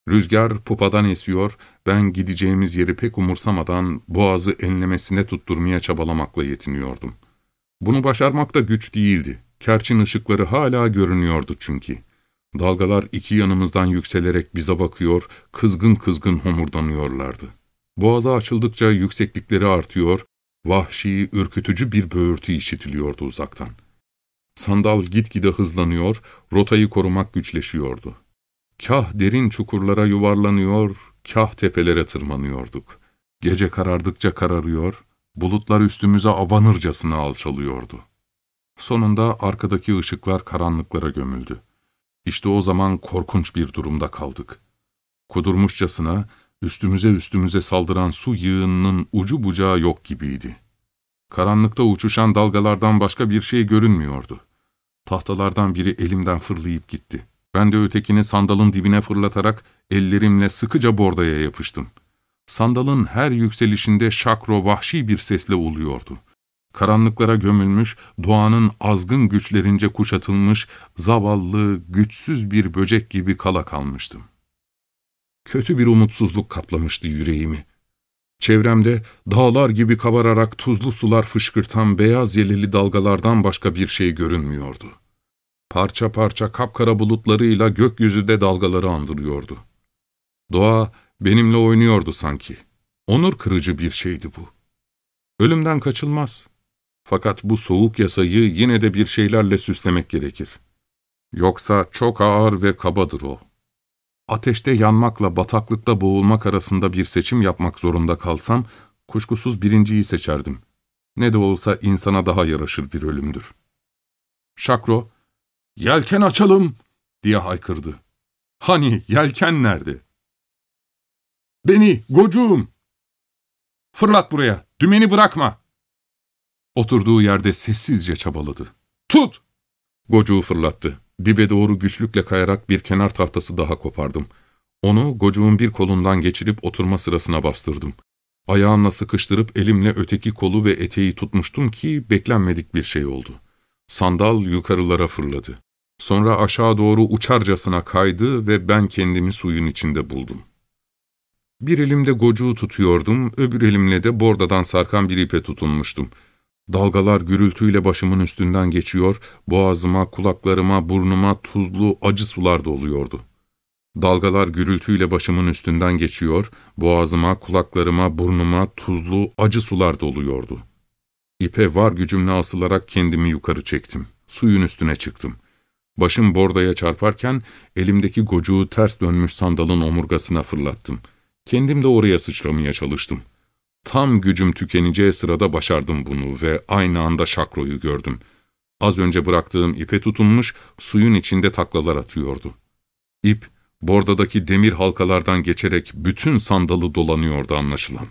S1: Rüzgar pupadan esiyor, ben gideceğimiz yeri pek umursamadan boğazı enlemesine tutturmaya çabalamakla yetiniyordum. Bunu başarmak da güç değildi. Kerçin ışıkları hala görünüyordu çünkü. Dalgalar iki yanımızdan yükselerek bize bakıyor, kızgın kızgın homurdanıyorlardı. Boğaza açıldıkça yükseklikleri artıyor, vahşi, ürkütücü bir böğürtü işitiliyordu uzaktan. Sandal gitgide hızlanıyor, rotayı korumak güçleşiyordu. Kah derin çukurlara yuvarlanıyor, kah tepelere tırmanıyorduk. Gece karardıkça kararıyor, bulutlar üstümüze abanırcasına alçalıyordu. Sonunda arkadaki ışıklar karanlıklara gömüldü. İşte o zaman korkunç bir durumda kaldık. Kudurmuşçasına üstümüze saldıran su yığınının ucu bucağı yok gibiydi. Karanlıkta uçuşan dalgalardan başka bir şey görünmüyordu. Tahtalardan biri elimden fırlayıp gitti. Ben de ötekini sandalın dibine fırlatarak ellerimle sıkıca bordaya yapıştım. Sandalın her yükselişinde şakro vahşi bir sesle uluyordu. Karanlıklara gömülmüş, doğanın azgın güçlerince kuşatılmış, zavallı, güçsüz bir böcek gibi kala kalmıştım. Kötü bir umutsuzluk kaplamıştı yüreğimi. Çevremde dağlar gibi kabararak tuzlu sular fışkırtan beyaz yeleli dalgalardan başka bir şey görünmüyordu. Parça parça kapkara bulutlarıyla gökyüzü de dalgaları andırıyordu. Doğa benimle oynuyordu sanki. Onur kırıcı bir şeydi bu. Ölümden kaçılmaz. Fakat bu soğuk yasayı yine de bir şeylerle süslemek gerekir. Yoksa çok ağır ve kabadır o. Ateşte yanmakla bataklıkta boğulmak arasında bir seçim yapmak zorunda kalsam, kuşkusuz birinciyi seçerdim. Ne de olsa insana daha yaraşır bir ölümdür. Şakro, "Yelken açalım!" diye haykırdı. "Hani yelken nerede?" "Beni, gocuğum! Fırlat buraya, dümeni bırakma!" Oturduğu yerde sessizce çabaladı. "Tut!" Gocuğu fırlattı. Dibe doğru güçlükle kayarak bir kenar tahtası daha kopardım. Onu gocuğun bir kolundan geçirip oturma sırasına bastırdım. Ayağımla sıkıştırıp elimle öteki kolu ve eteği tutmuştum ki beklenmedik bir şey oldu. Sandal yukarılara fırladı. Sonra aşağı doğru uçarcasına kaydı ve ben kendimi suyun içinde buldum. Bir elimde gocuğu tutuyordum, öbür elimle de bordadan sarkan bir ipe tutunmuştum. Dalgalar gürültüyle başımın üstünden geçiyor, boğazıma, kulaklarıma, burnuma tuzlu, acı sular doluyordu. Dalgalar gürültüyle başımın üstünden geçiyor, boğazıma, kulaklarıma, burnuma tuzlu, acı sular doluyordu. İpe var gücümle asılarak kendimi yukarı çektim. Suyun üstüne çıktım. Başım bordaya çarparken elimdeki gocuğu ters dönmüş sandalın omurgasına fırlattım. Kendim de oraya sıçramaya çalıştım. Tam gücüm tükeneceği sırada başardım bunu ve aynı anda Şakro'yu gördüm. Az önce bıraktığım ipe tutunmuş, suyun içinde taklalar atıyordu. İp, bordadaki demir halkalardan geçerek bütün sandalı dolanıyordu anlaşılan.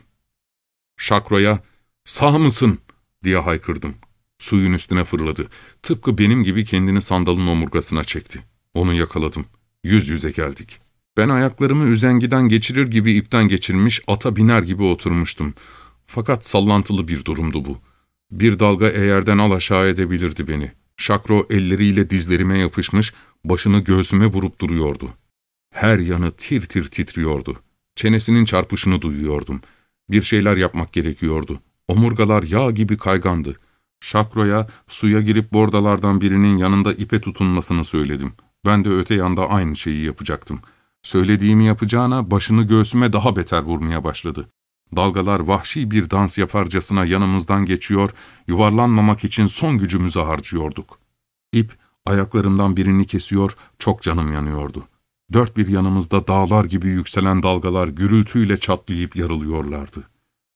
S1: Şakro'ya, "Sağ mısın?" diye haykırdım. Suyun üstüne fırladı. Tıpkı benim gibi kendini sandalın omurgasına çekti. Onu yakaladım. Yüz yüze geldik. Ben ayaklarımı üzengiden geçirir gibi ipten geçirmiş, ata biner gibi oturmuştum. Fakat sallantılı bir durumdu bu. Bir dalga eğerden al aşağı edebilirdi beni. Şakro elleriyle dizlerime yapışmış, başını göğsüme vurup duruyordu. Her yanı tir tir titriyordu. Çenesinin çarpışını duyuyordum. Bir şeyler yapmak gerekiyordu. Omurgalar yağ gibi kaygandı. Şakro'ya suya girip bordalardan birinin yanında ipe tutunmasını söyledim. Ben de öte yanda aynı şeyi yapacaktım. Söylediğimi yapacağına başını göğsüme daha beter vurmaya başladı. Dalgalar vahşi bir dans yaparcasına yanımızdan geçiyor, yuvarlanmamak için son gücümüzü harcıyorduk. İp ayaklarımdan birini kesiyor, çok canım yanıyordu. Dört bir yanımızda dağlar gibi yükselen dalgalar gürültüyle çatlayıp yarılıyorlardı.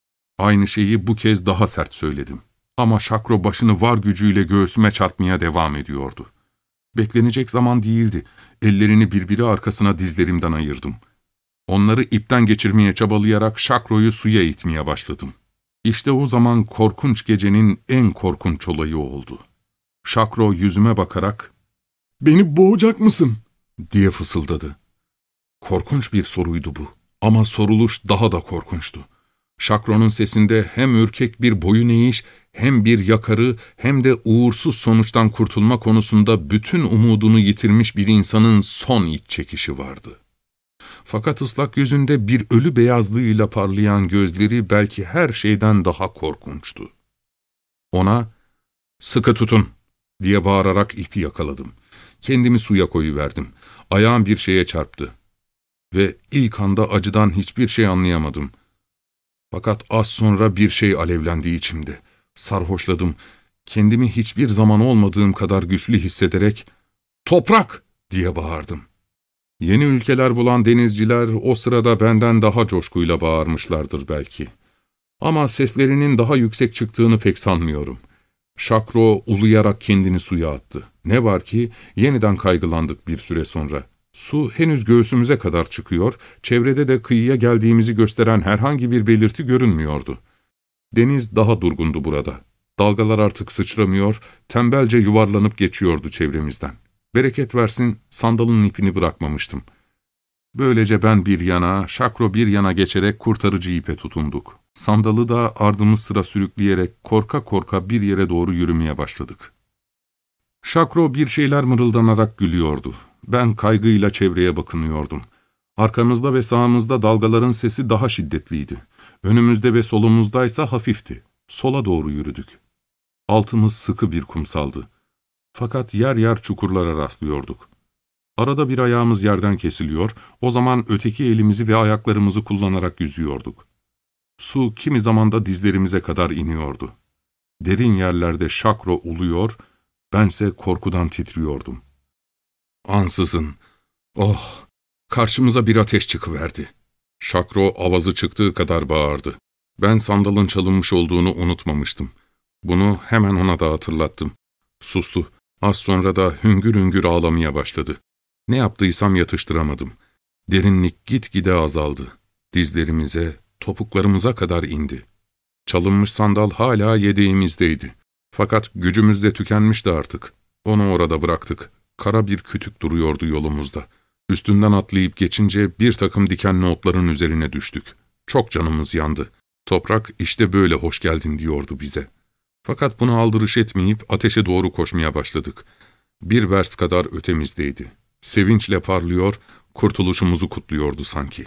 S1: Aynı şeyi bu kez daha sert söyledim. Ama Şakro başını var gücüyle göğsüme çarpmaya devam ediyordu. Beklenecek zaman değildi. Ellerini birbiri arkasına dizlerimden ayırdım. Onları ipten geçirmeye çabalayarak Şakro'yu suya itmeye başladım. İşte o zaman korkunç gecenin en korkunç olayı oldu. Şakro yüzüme bakarak, "Beni boğacak mısın?" diye fısıldadı. Korkunç bir soruydu bu ama soruluş daha da korkunçtu. Şakro'nun sesinde hem ürkek bir boyun eğiş, hem bir yakarı, hem de uğursuz sonuçtan kurtulma konusunda bütün umudunu yitirmiş bir insanın son iç çekişi vardı. Fakat ıslak yüzünde bir ölü beyazlığıyla parlayan gözleri belki her şeyden daha korkunçtu. Ona, "Sıkı tutun!" diye bağırarak ipi yakaladım. Kendimi suya koyuverdim. Ayağım bir şeye çarptı. Ve ilk anda acıdan hiçbir şey anlayamadım. Fakat az sonra bir şey alevlendi içimde. Sarhoşladım. Kendimi hiçbir zaman olmadığım kadar güçlü hissederek, "Toprak!" diye bağırdım. Yeni ülkeler bulan denizciler o sırada benden daha coşkuyla bağırmışlardır belki. Ama seslerinin daha yüksek çıktığını pek sanmıyorum. Şakro uluyarak kendini suya attı. Ne var ki yeniden kaygılandık bir süre sonra. Su henüz göğsümüze kadar çıkıyor, çevrede de kıyıya geldiğimizi gösteren herhangi bir belirti görünmüyordu. Deniz daha durgundu burada. Dalgalar artık sıçramıyor, tembelce yuvarlanıp geçiyordu çevremizden. Bereket versin, sandalın ipini bırakmamıştım. Böylece ben bir yana, Şakro bir yana geçerek kurtarıcı ipe tutunduk. Sandalı da ardımız sıra sürükleyerek korka korka bir yere doğru yürümeye başladık. Şakro bir şeyler mırıldanarak gülüyordu. Ben kaygıyla çevreye bakınıyordum. Arkamızda ve sağımızda dalgaların sesi daha şiddetliydi. Önümüzde ve solumuzdaysa hafifti. Sola doğru yürüdük. Altımız sıkı bir kumsaldı. Fakat yer yer çukurlara rastlıyorduk. Arada bir ayağımız yerden kesiliyor, o zaman öteki elimizi ve ayaklarımızı kullanarak yüzüyorduk. Su kimi zaman da dizlerimize kadar iniyordu. Derin yerlerde Şakro uluyor, bense korkudan titriyordum. Ansızın, oh, karşımıza bir ateş çıkıverdi. Şakro avazı çıktığı kadar bağırdı. Ben sandalın çalınmış olduğunu unutmamıştım. Bunu hemen ona da hatırlattım. Sustu. Az sonra da hüngür hüngür ağlamaya başladı. Ne yaptıysam yatıştıramadım. Derinlik gitgide azaldı. Dizlerimize, topuklarımıza kadar indi. Çalınmış sandal hala yedeğimizdeydi. Fakat gücümüz de tükenmişti artık. Onu orada bıraktık. Kara bir kütük duruyordu yolumuzda. Üstünden atlayıp geçince bir takım dikenli otların üzerine düştük. Çok canımız yandı. Toprak işte böyle hoş geldin diyordu bize. Fakat buna aldırış etmeyip ateşe doğru koşmaya başladık. Bir verst kadar ötemizdeydi. Sevinçle parlıyor, kurtuluşumuzu kutluyordu sanki.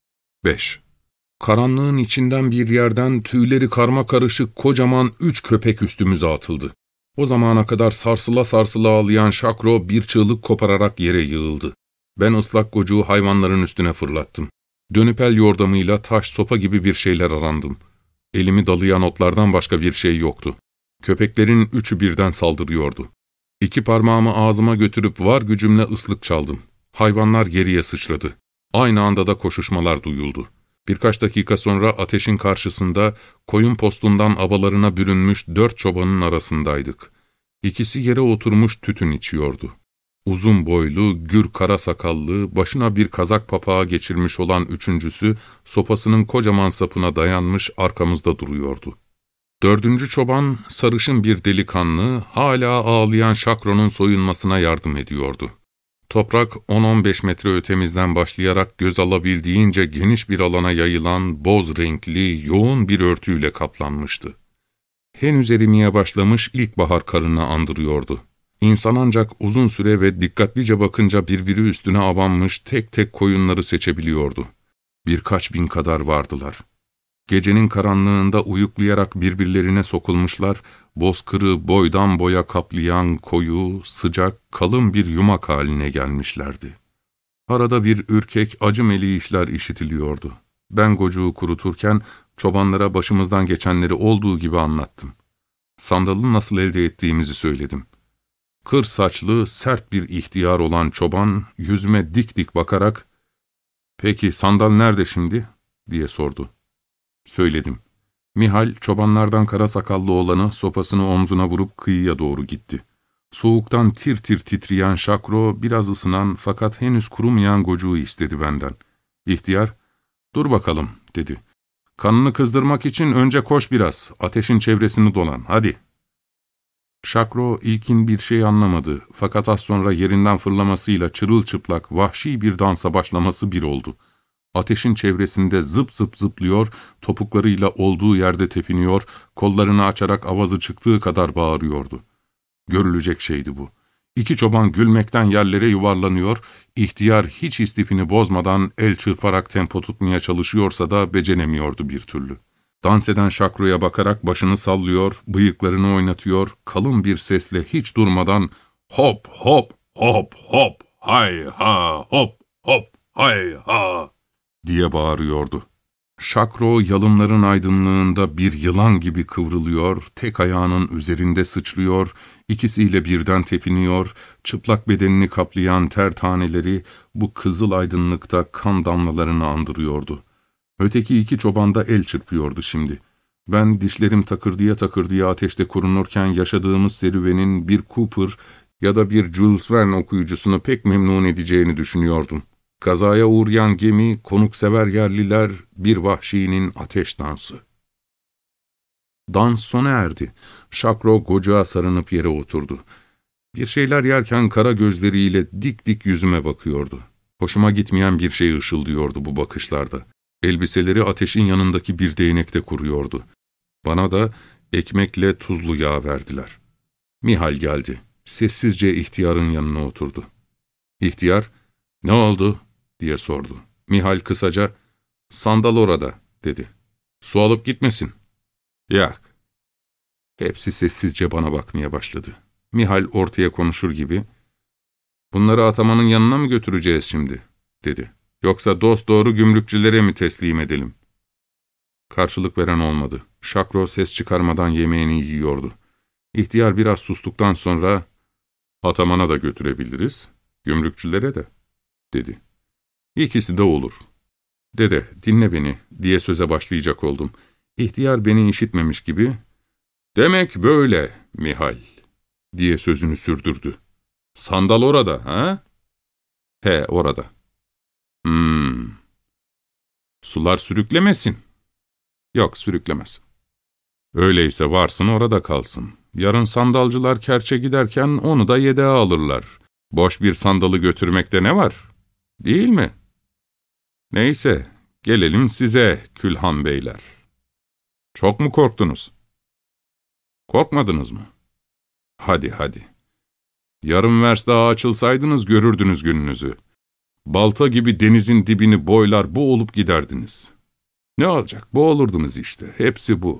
S1: 5. Karanlığın içinden bir yerden tüyleri karmakarışık kocaman 3 köpek üstümüze atıldı. O zamana kadar sarsıla sarsıla ağlayan Şakro bir çığlık kopararak yere yığıldı. Ben ıslak gocuğu hayvanların üstüne fırlattım. Dönüp el yordamıyla taş sopa gibi bir şeyler arandım. Elimi dalayan otlardan başka bir şey yoktu. Köpeklerin üçü birden saldırıyordu. 2 parmağımı ağzıma götürüp var gücümle ıslık çaldım. Hayvanlar geriye sıçradı. Aynı anda da koşuşmalar duyuldu. Birkaç dakika sonra ateşin karşısında koyun postundan abalarına bürünmüş 4 çobanın arasındaydık. İkisi yere oturmuş tütün içiyordu. Uzun boylu, gür kara sakallı, başına bir kazak papağı geçirmiş olan üçüncüsü sopasının kocaman sapına dayanmış arkamızda duruyordu. 4. çoban, sarışın bir delikanlı, hala ağlayan Şakro'nun soyunmasına yardım ediyordu. Toprak 10-15 metre ötemizden başlayarak göz alabildiğince geniş bir alana yayılan boz renkli, yoğun bir örtüyle kaplanmıştı. Henüz erimeye başlamış ilkbahar karını andırıyordu. İnsan ancak uzun süre ve dikkatlice bakınca birbiri üstüne abanmış tek tek koyunları seçebiliyordu. Birkaç bin kadar vardılar. Gecenin karanlığında uyuklayarak birbirlerine sokulmuşlar, bozkırı boydan boya kaplayan koyu, sıcak, kalın bir yumak haline gelmişlerdi. Arada bir ürkek, acı melihişler işitiliyordu. Ben gocuğu kuruturken çobanlara başımızdan geçenleri olduğu gibi anlattım. Sandalı nasıl elde ettiğimizi söyledim. Kır saçlı, sert bir ihtiyar olan çoban yüzüme dik dik bakarak "Peki sandal nerede şimdi?" diye sordu. Söyledim. Mihal, çobanlardan kara sakallı olanı sopasını omzuna vurup kıyıya doğru gitti. Soğuktan tir tir titreyen Şakro, biraz ısınan fakat henüz kurumayan gocuğu istedi benden. İhtiyar, "Dur bakalım," dedi. "Kanını kızdırmak için önce koş biraz, ateşin çevresini dolan, hadi." Şakro ilkin bir şey anlamadı fakat az sonra yerinden fırlamasıyla çırılçıplak, vahşi bir dansa başlaması bir oldu. Ateşin çevresinde zıp zıp zıplıyor, topuklarıyla olduğu yerde tepiniyor, kollarını açarak avazı çıktığı kadar bağırıyordu. Görülecek şeydi bu. İki çoban gülmekten yerlere yuvarlanıyor, ihtiyar hiç istifini bozmadan el çırparak tempo tutmaya çalışıyorsa da beceremiyordu bir türlü. Dans eden Şakro'ya bakarak başını sallıyor, bıyıklarını oynatıyor, kalın bir sesle hiç durmadan ''Hop hop hop hop hay ha hop hop hay ha'' diye bağırıyordu. Şakro yalınların aydınlığında bir yılan gibi kıvrılıyor, tek ayağının üzerinde sıçrıyor, ikisiyle birden tepiniyor, çıplak bedenini kaplayan ter taneleri bu kızıl aydınlıkta kan damlalarını andırıyordu. Öteki iki çoban da el çırpıyordu şimdi. Ben dişlerim takırdıya takırdıya ateşte korunurken yaşadığımız serüvenin bir Cooper ya da bir Jules Verne okuyucusunu pek memnun edeceğini düşünüyordum. Kazaya uğrayan gemi, konuksever yerliler, bir vahşinin ateş dansı. Dans sona erdi. Şakro gocağa sarınıp yere oturdu. Bir şeyler yerken kara gözleriyle dik dik yüzüme bakıyordu. Hoşuma gitmeyen bir şey ışıldıyordu bu bakışlarda. Elbiseleri ateşin yanındaki bir değnekte kuruyordu. Bana da ekmekle tuzlu yağ verdiler. Mihal geldi. Sessizce ihtiyarın yanına oturdu. İhtiyar, ''Ne oldu?'' diye sordu. Mihal kısaca, ''Sandal orada'' dedi. ''Su alıp gitmesin.'' ''Yak.'' Hepsi sessizce bana bakmaya başladı. Mihal ortaya konuşur gibi, ''Bunları atamanın yanına mı götüreceğiz şimdi?'' dedi. ''Yoksa dosdoğru gümrükçülere mi teslim edelim?'' Karşılık veren olmadı. Şakro ses çıkarmadan yemeğini yiyordu. İhtiyar biraz sustuktan sonra, ''Atamana da götürebiliriz, gümrükçülere de.'' dedi. ''İkisi de olur.'' ''Dede, dinle beni.'' diye söze başlayacak oldum. İhtiyar beni işitmemiş gibi, ''Demek böyle, Mihal.'' diye sözünü sürdürdü. ''Sandal orada, ha?'' ''He, orada.'' ''Sular sürüklemesin.'' ''Yok, sürüklemez.'' ''Öyleyse varsın orada kalsın. Yarın sandalcılar Kerç'e giderken onu da yedeğe alırlar. Boş bir sandalı götürmekte ne var? Değil mi? Neyse, gelelim size Külhan beyler. Çok mu korktunuz? Korkmadınız mı? Hadi hadi. Yarım vers daha açılsaydınız görürdünüz gününüzü. Balta gibi denizin dibini boylar boğulup giderdiniz. Ne olacak? Boğulurdunuz işte. Hepsi bu.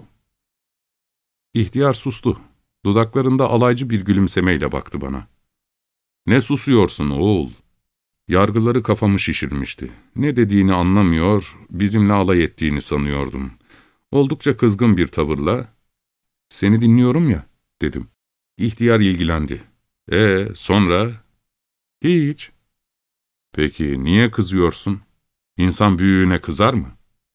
S1: İhtiyar sustu. Dudaklarında alaycı bir gülümsemeyle baktı bana. Ne susuyorsun oğul? Yargıları kafamı şişirmişti. Ne dediğini anlamıyor, bizimle alay ettiğini sanıyordum. Oldukça kızgın bir tavırla, ''Seni dinliyorum ya.'' dedim. İhtiyar ilgilendi. Sonra? Hiç. Peki niye kızıyorsun? İnsan büyüğüne kızar mı?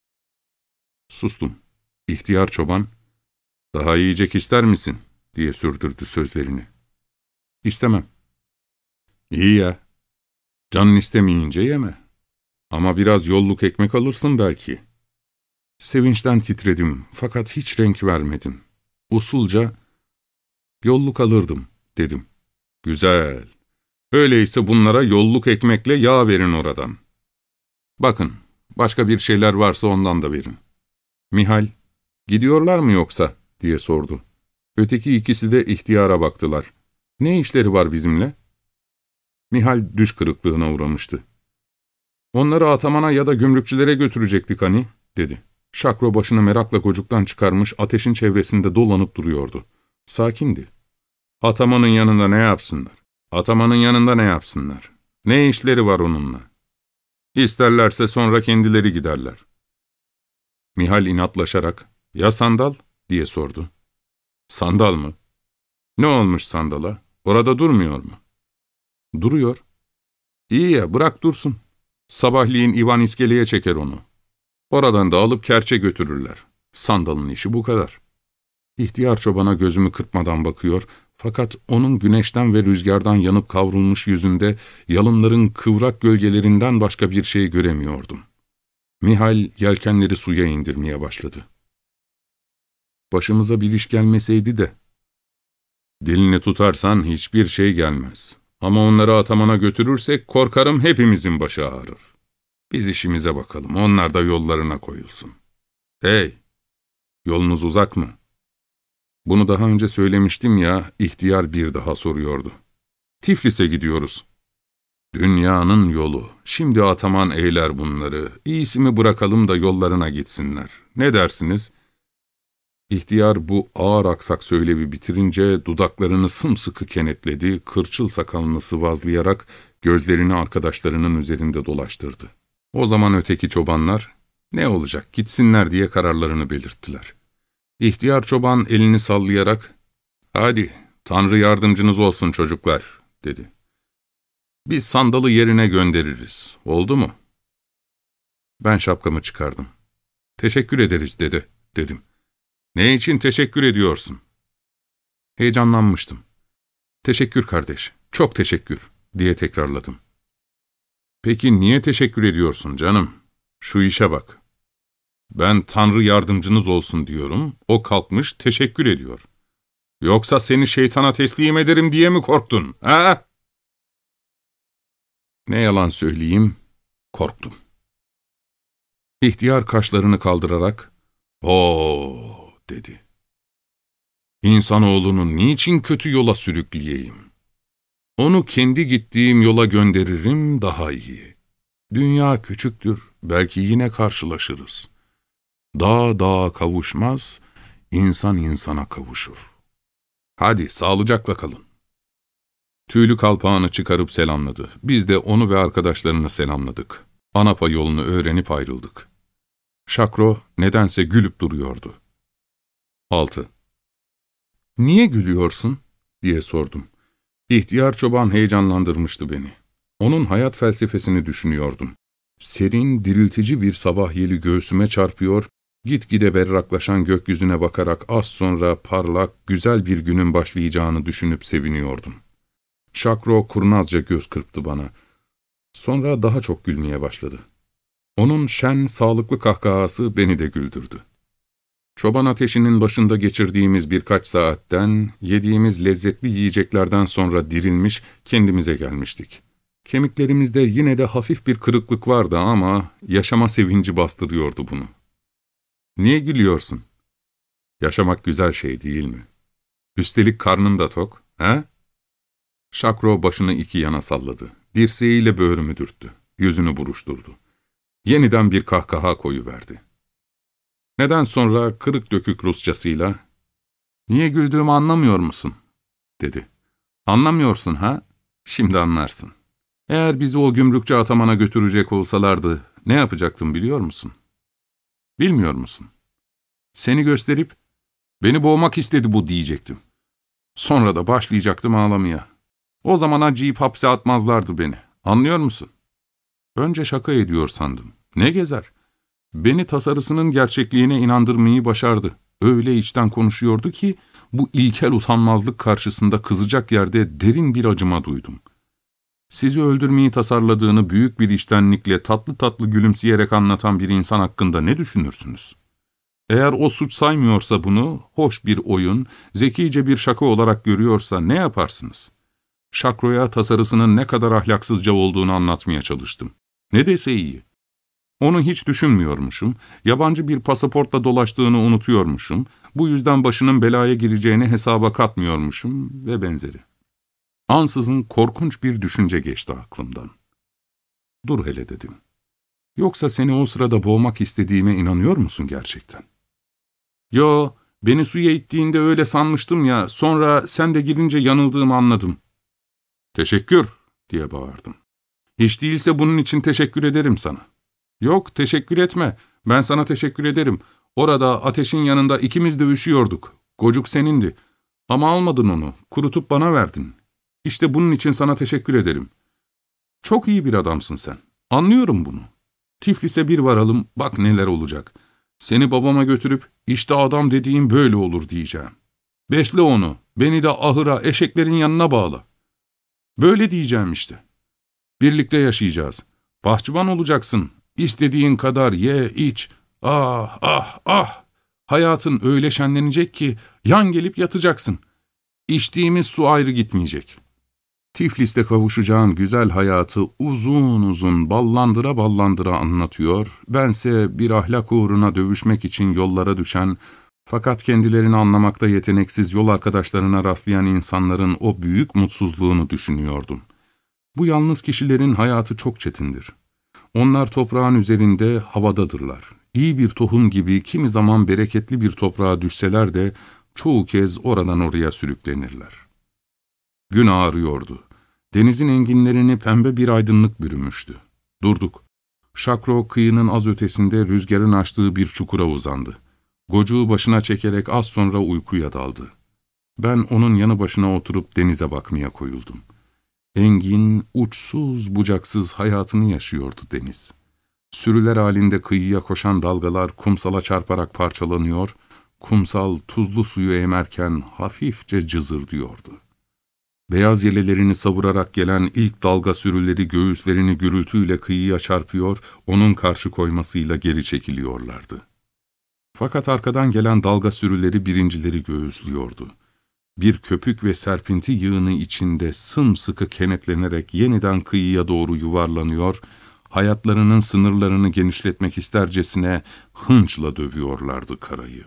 S1: Sustum. İhtiyar çoban, ''Daha yiyecek ister misin?'' diye sürdürdü sözlerini. ''İstemem.'' ''İyi ya. Canın istemeyince yeme. Ama biraz yolluk ekmek alırsın belki.'' Sevinçten titredim fakat hiç renk vermedim. Usulca, ''Yolluk alırdım.'' dedim. ''Güzel. Öyleyse bunlara yolluk ekmekle yağ verin oradan. Bakın, başka bir şeyler varsa ondan da verin.'' Mihal, ''Gidiyorlar mı yoksa?'' diye sordu. Öteki ikisi de ihtiyara baktılar. ''Ne işleri var bizimle?'' Mihal düş kırıklığına uğramıştı. ''Onları atamana ya da gümrükçülere götürecektik hani?'' dedi. Şakro başını merakla gocuktan çıkarmış, ateşin çevresinde dolanıp duruyordu. Sakindi. ''Atamanın yanında ne yapsınlar? Atamanın yanında ne yapsınlar? Ne işleri var onunla? İsterlerse sonra kendileri giderler.'' Mihal inatlaşarak, ''Ya sandal?'' diye sordu. ''Sandal mı? Ne olmuş sandala? Orada durmuyor mu?'' ''Duruyor.'' ''İyi ya, bırak dursun. Sabahleyin Ivan iskeleye çeker onu. Oradan da alıp Kerç'e götürürler. Sandalın işi bu kadar.'' İhtiyar çobana gözümü kırpmadan bakıyor, fakat onun güneşten ve rüzgardan yanıp kavrulmuş yüzünde yalınların kıvrak gölgelerinden başka bir şey göremiyordum. Mihal yelkenleri suya indirmeye başladı. ''Başımıza bir iş gelmeseydi de.'' ''Dilini tutarsan hiçbir şey gelmez. Ama onları atamana götürürsek korkarım hepimizin başı ağrır. Biz işimize bakalım, onlar da yollarına koyulsun. Hey, yolunuz uzak mı?'' Bunu daha önce söylemiştim ya, ihtiyar bir daha soruyordu. Tiflis'e gidiyoruz. Dünyanın yolu. Şimdi ataman eyler bunları. İyisi mi bırakalım da yollarına gitsinler. Ne dersiniz? İhtiyar bu ağır aksak söylevi bitirince dudaklarını sımsıkı kenetledi, kırçıl sakalını sıvazlayarak gözlerini arkadaşlarının üzerinde dolaştırdı. O zaman öteki çobanlar, ne olacak gitsinler diye kararlarını belirttiler. İhtiyar çoban elini sallayarak, ''Hadi, Tanrı yardımcınız olsun çocuklar.'' dedi. ''Biz sandalı yerine göndeririz, oldu mu?'' Ben şapkamı çıkardım. ''Teşekkür ederiz dede.'' dedim. ''Ne için teşekkür ediyorsun?'' Heyecanlanmıştım. ''Teşekkür kardeş, çok teşekkür.'' diye tekrarladım. ''Peki niye teşekkür ediyorsun canım? Şu işe bak. Ben Tanrı yardımcınız olsun diyorum, o kalkmış teşekkür ediyor. Yoksa seni şeytana teslim ederim diye mi korktun, ha?'' Ne yalan söyleyeyim, korktum. İhtiyar kaşlarını kaldırarak, ''Oo!'' dedi. ''İnsanoğlunu niçin kötü yola sürükleyeyim? Onu kendi gittiğim yola gönderirim daha iyi. Dünya küçüktür, belki yine karşılaşırız. Dağ dağa kavuşmaz, insan insana kavuşur. Hadi sağlıcakla kalın.'' Tüylü kalpağını çıkarıp selamladı. Biz de onu ve arkadaşlarını selamladık. Anapa yolunu öğrenip ayrıldık. Şakro nedense gülüp duruyordu. 6. ''Niye gülüyorsun?'' diye sordum. İhtiyar çoban heyecanlandırmıştı beni. Onun hayat felsefesini düşünüyordum. Serin, diriltici bir sabah yeli göğsüme çarpıyor, gitgide berraklaşan gökyüzüne bakarak az sonra parlak, güzel bir günün başlayacağını düşünüp seviniyordum. Şakro kurnazca göz kırptı bana. Sonra daha çok gülmeye başladı. Onun şen, sağlıklı kahkahası beni de güldürdü. Çoban ateşinin başında geçirdiğimiz birkaç saatten, yediğimiz lezzetli yiyeceklerden sonra dirilmiş, kendimize gelmiştik. Kemiklerimizde yine de hafif bir kırıklık vardı ama yaşama sevinci bastırıyordu bunu. ''Niye gülüyorsun? Yaşamak güzel şey değil mi? Üstelik karnın da tok, he?'' Şakro başını iki yana salladı. Dirseğiyle böğrümü dürttü. Yüzünü buruşturdu. Yeniden bir kahkaha koyuverdi. Neden sonra kırık dökük Rusçasıyla, ''Niye güldüğümü anlamıyor musun?'' dedi. ''Anlamıyorsun ha? Şimdi anlarsın. Eğer bizi o gümrükçü atamana götürecek olsalardı ne yapacaktım biliyor musun? Bilmiyor musun? Seni gösterip, ''Beni boğmak istedi bu.'' diyecektim. Sonra da başlayacaktım ağlamaya. O zaman acıyıp hapse atmazlardı beni. Anlıyor musun? Önce şaka ediyor sandım. Ne gezer? Beni tasarısının gerçekliğine inandırmayı başardı. Öyle içten konuşuyordu ki, bu ilkel utanmazlık karşısında kızacak yerde derin bir acıma duydum. Sizi öldürmeyi tasarladığını büyük bir içtenlikle tatlı tatlı gülümseyerek anlatan bir insan hakkında ne düşünürsünüz? Eğer o suç saymıyorsa bunu, hoş bir oyun, zekice bir şaka olarak görüyorsa ne yaparsınız? Şakro'ya tasarısının ne kadar ahlaksızca olduğunu anlatmaya çalıştım. Ne dese iyi. Onu hiç düşünmüyormuşum, yabancı bir pasaportla dolaştığını unutuyormuşum, bu yüzden başının belaya gireceğini hesaba katmıyormuşum ve benzeri. Ansızın korkunç bir düşünce geçti aklımdan. ''Dur hele'' dedim. ''Yoksa seni o sırada boğmak istediğime inanıyor musun gerçekten?'' ''Yo, beni suya ittiğinde öyle sanmıştım ya, sonra sen de girince yanıldığımı anladım.'' ''Teşekkür'' diye bağırdım. ''Hiç değilse bunun için teşekkür ederim sana.'' ''Yok, teşekkür etme. Ben sana teşekkür ederim. Orada ateşin yanında ikimiz de üşüyorduk. Gocuk senindi. Ama almadın onu. Kurutup bana verdin. İşte bunun için sana teşekkür ederim. Çok iyi bir adamsın sen. Anlıyorum bunu. Tiflis'e bir varalım, bak neler olacak. Seni babama götürüp, işte adam dediğim böyle olur diyeceğim. Besle onu. Beni de ahıra, eşeklerin yanına bağla. Böyle diyeceğim işte. Birlikte yaşayacağız. Bahçıvan olacaksın. İstediğin kadar ye, iç. Ah, ah, ah! Hayatın öyle şenlenecek ki yan gelip yatacaksın. İçtiğimiz su ayrı gitmeyecek. Tiflis'te kavuşacağın güzel hayatı uzun uzun ballandıra ballandıra anlatıyor, bense bir ahlak uğruna dövüşmek için yollara düşen Fakat kendilerini anlamakta yeteneksiz yol arkadaşlarına rastlayan insanların o büyük mutsuzluğunu düşünüyordum. Bu yalnız kişilerin hayatı çok çetindir. Onlar toprağın üzerinde havadadırlar. İyi bir tohum gibi kimi zaman bereketli bir toprağa düşseler de çoğu kez oradan oraya sürüklenirler. Gün ağarıyordu. Denizin enginlerini pembe bir aydınlık bürümüştü. Durduk. Şakro kıyının az ötesinde rüzgarın açtığı bir çukura uzandı. Gocuğu başına çekerek az sonra uykuya daldı. Ben onun yanı başına oturup denize bakmaya koyuldum. Engin, uçsuz bucaksız hayatını yaşıyordu deniz. Sürüler halinde kıyıya koşan dalgalar kumsala çarparak parçalanıyor, kumsal tuzlu suyu emerken hafifçe cızırdıyordu. Beyaz yelelerini savurarak gelen ilk dalga sürüleri göğüslerini gürültüyle kıyıya çarpıyor, onun karşı koymasıyla geri çekiliyorlardı. Fakat arkadan gelen dalga sürüleri birincileri göğüslüyordu. Bir köpük ve serpinti yığını içinde sımsıkı kenetlenerek yeniden kıyıya doğru yuvarlanıyor, hayatlarının sınırlarını genişletmek istercesine hınçla dövüyorlardı karayı.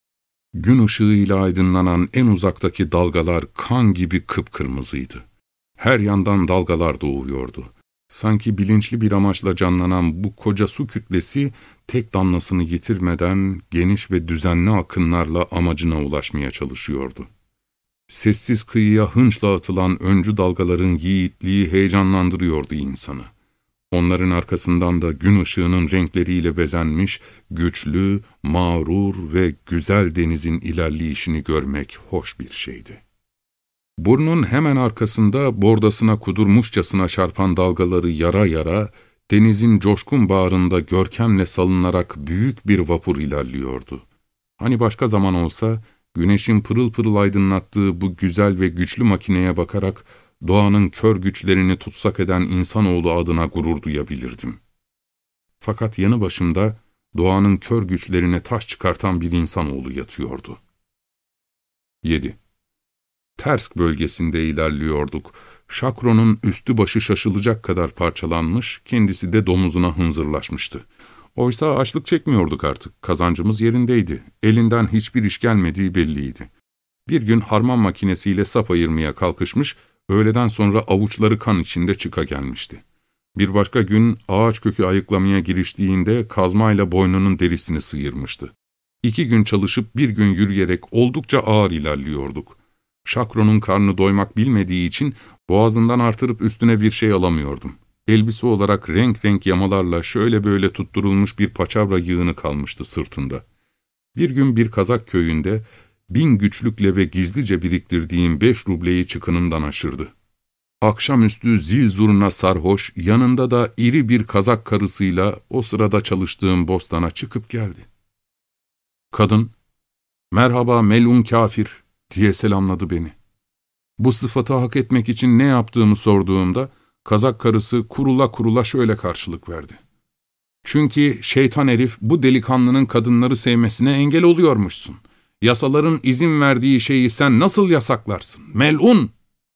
S1: Gün ışığıyla aydınlanan en uzaktaki dalgalar kan gibi kıpkırmızıydı. Her yandan dalgalar doğuyordu. Sanki bilinçli bir amaçla canlanan bu koca su kütlesi tek damlasını yitirmeden geniş ve düzenli akınlarla amacına ulaşmaya çalışıyordu. Sessiz kıyıya hınçla atılan öncü dalgaların yiğitliği heyecanlandırıyordu insanı. Onların arkasından da gün ışığının renkleriyle bezenmiş, güçlü, mağrur ve güzel denizin ilerleyişini görmek hoş bir şeydi. Burnun hemen arkasında bordasına kudurmuşçasına çarpan dalgaları yara yara, denizin coşkun bağrında görkemle salınarak büyük bir vapur ilerliyordu. Hani başka zaman olsa, güneşin pırıl pırıl aydınlattığı bu güzel ve güçlü makineye bakarak, doğanın kör güçlerini tutsak eden insanoğlu adına gurur duyabilirdim. Fakat yanı başımda, doğanın kör güçlerine taş çıkartan bir insanoğlu yatıyordu. 7. Tersk bölgesinde ilerliyorduk. Şakro'nun üstü başı şaşılacak kadar parçalanmış, kendisi de domuzuna hınzırlaşmıştı. Oysa açlık çekmiyorduk artık, kazancımız yerindeydi, elinden hiçbir iş gelmediği belliydi. Bir gün harman makinesiyle sap ayırmaya kalkışmış, öğleden sonra avuçları kan içinde çıka gelmişti. Bir başka gün ağaç kökü ayıklamaya giriştiğinde kazmayla boynunun derisini sıyırmıştı. 2 gün çalışıp bir gün yürüyerek oldukça ağır ilerliyorduk. Şakro'nun karnı doymak bilmediği için boğazından artırıp üstüne bir şey alamıyordum. Elbise olarak renk renk yamalarla şöyle böyle tutturulmuş bir paçavra yığını kalmıştı sırtında. Bir gün bir Kazak köyünde 1000 güçlükle ve gizlice biriktirdiğim 5 rubleyi çıkınımdan aşırdı. Akşamüstü zil zurna sarhoş, yanında da iri bir Kazak karısıyla o sırada çalıştığım bostana çıkıp geldi. Kadın, "Merhaba melun kafir," diye selamladı beni. Bu sıfatı hak etmek için ne yaptığımı sorduğumda, Kazak karısı kurula kurula şöyle karşılık verdi. "Çünkü şeytan herif bu delikanlının kadınları sevmesine engel oluyormuşsun. Yasaların izin verdiği şeyi sen nasıl yasaklarsın? Melun!"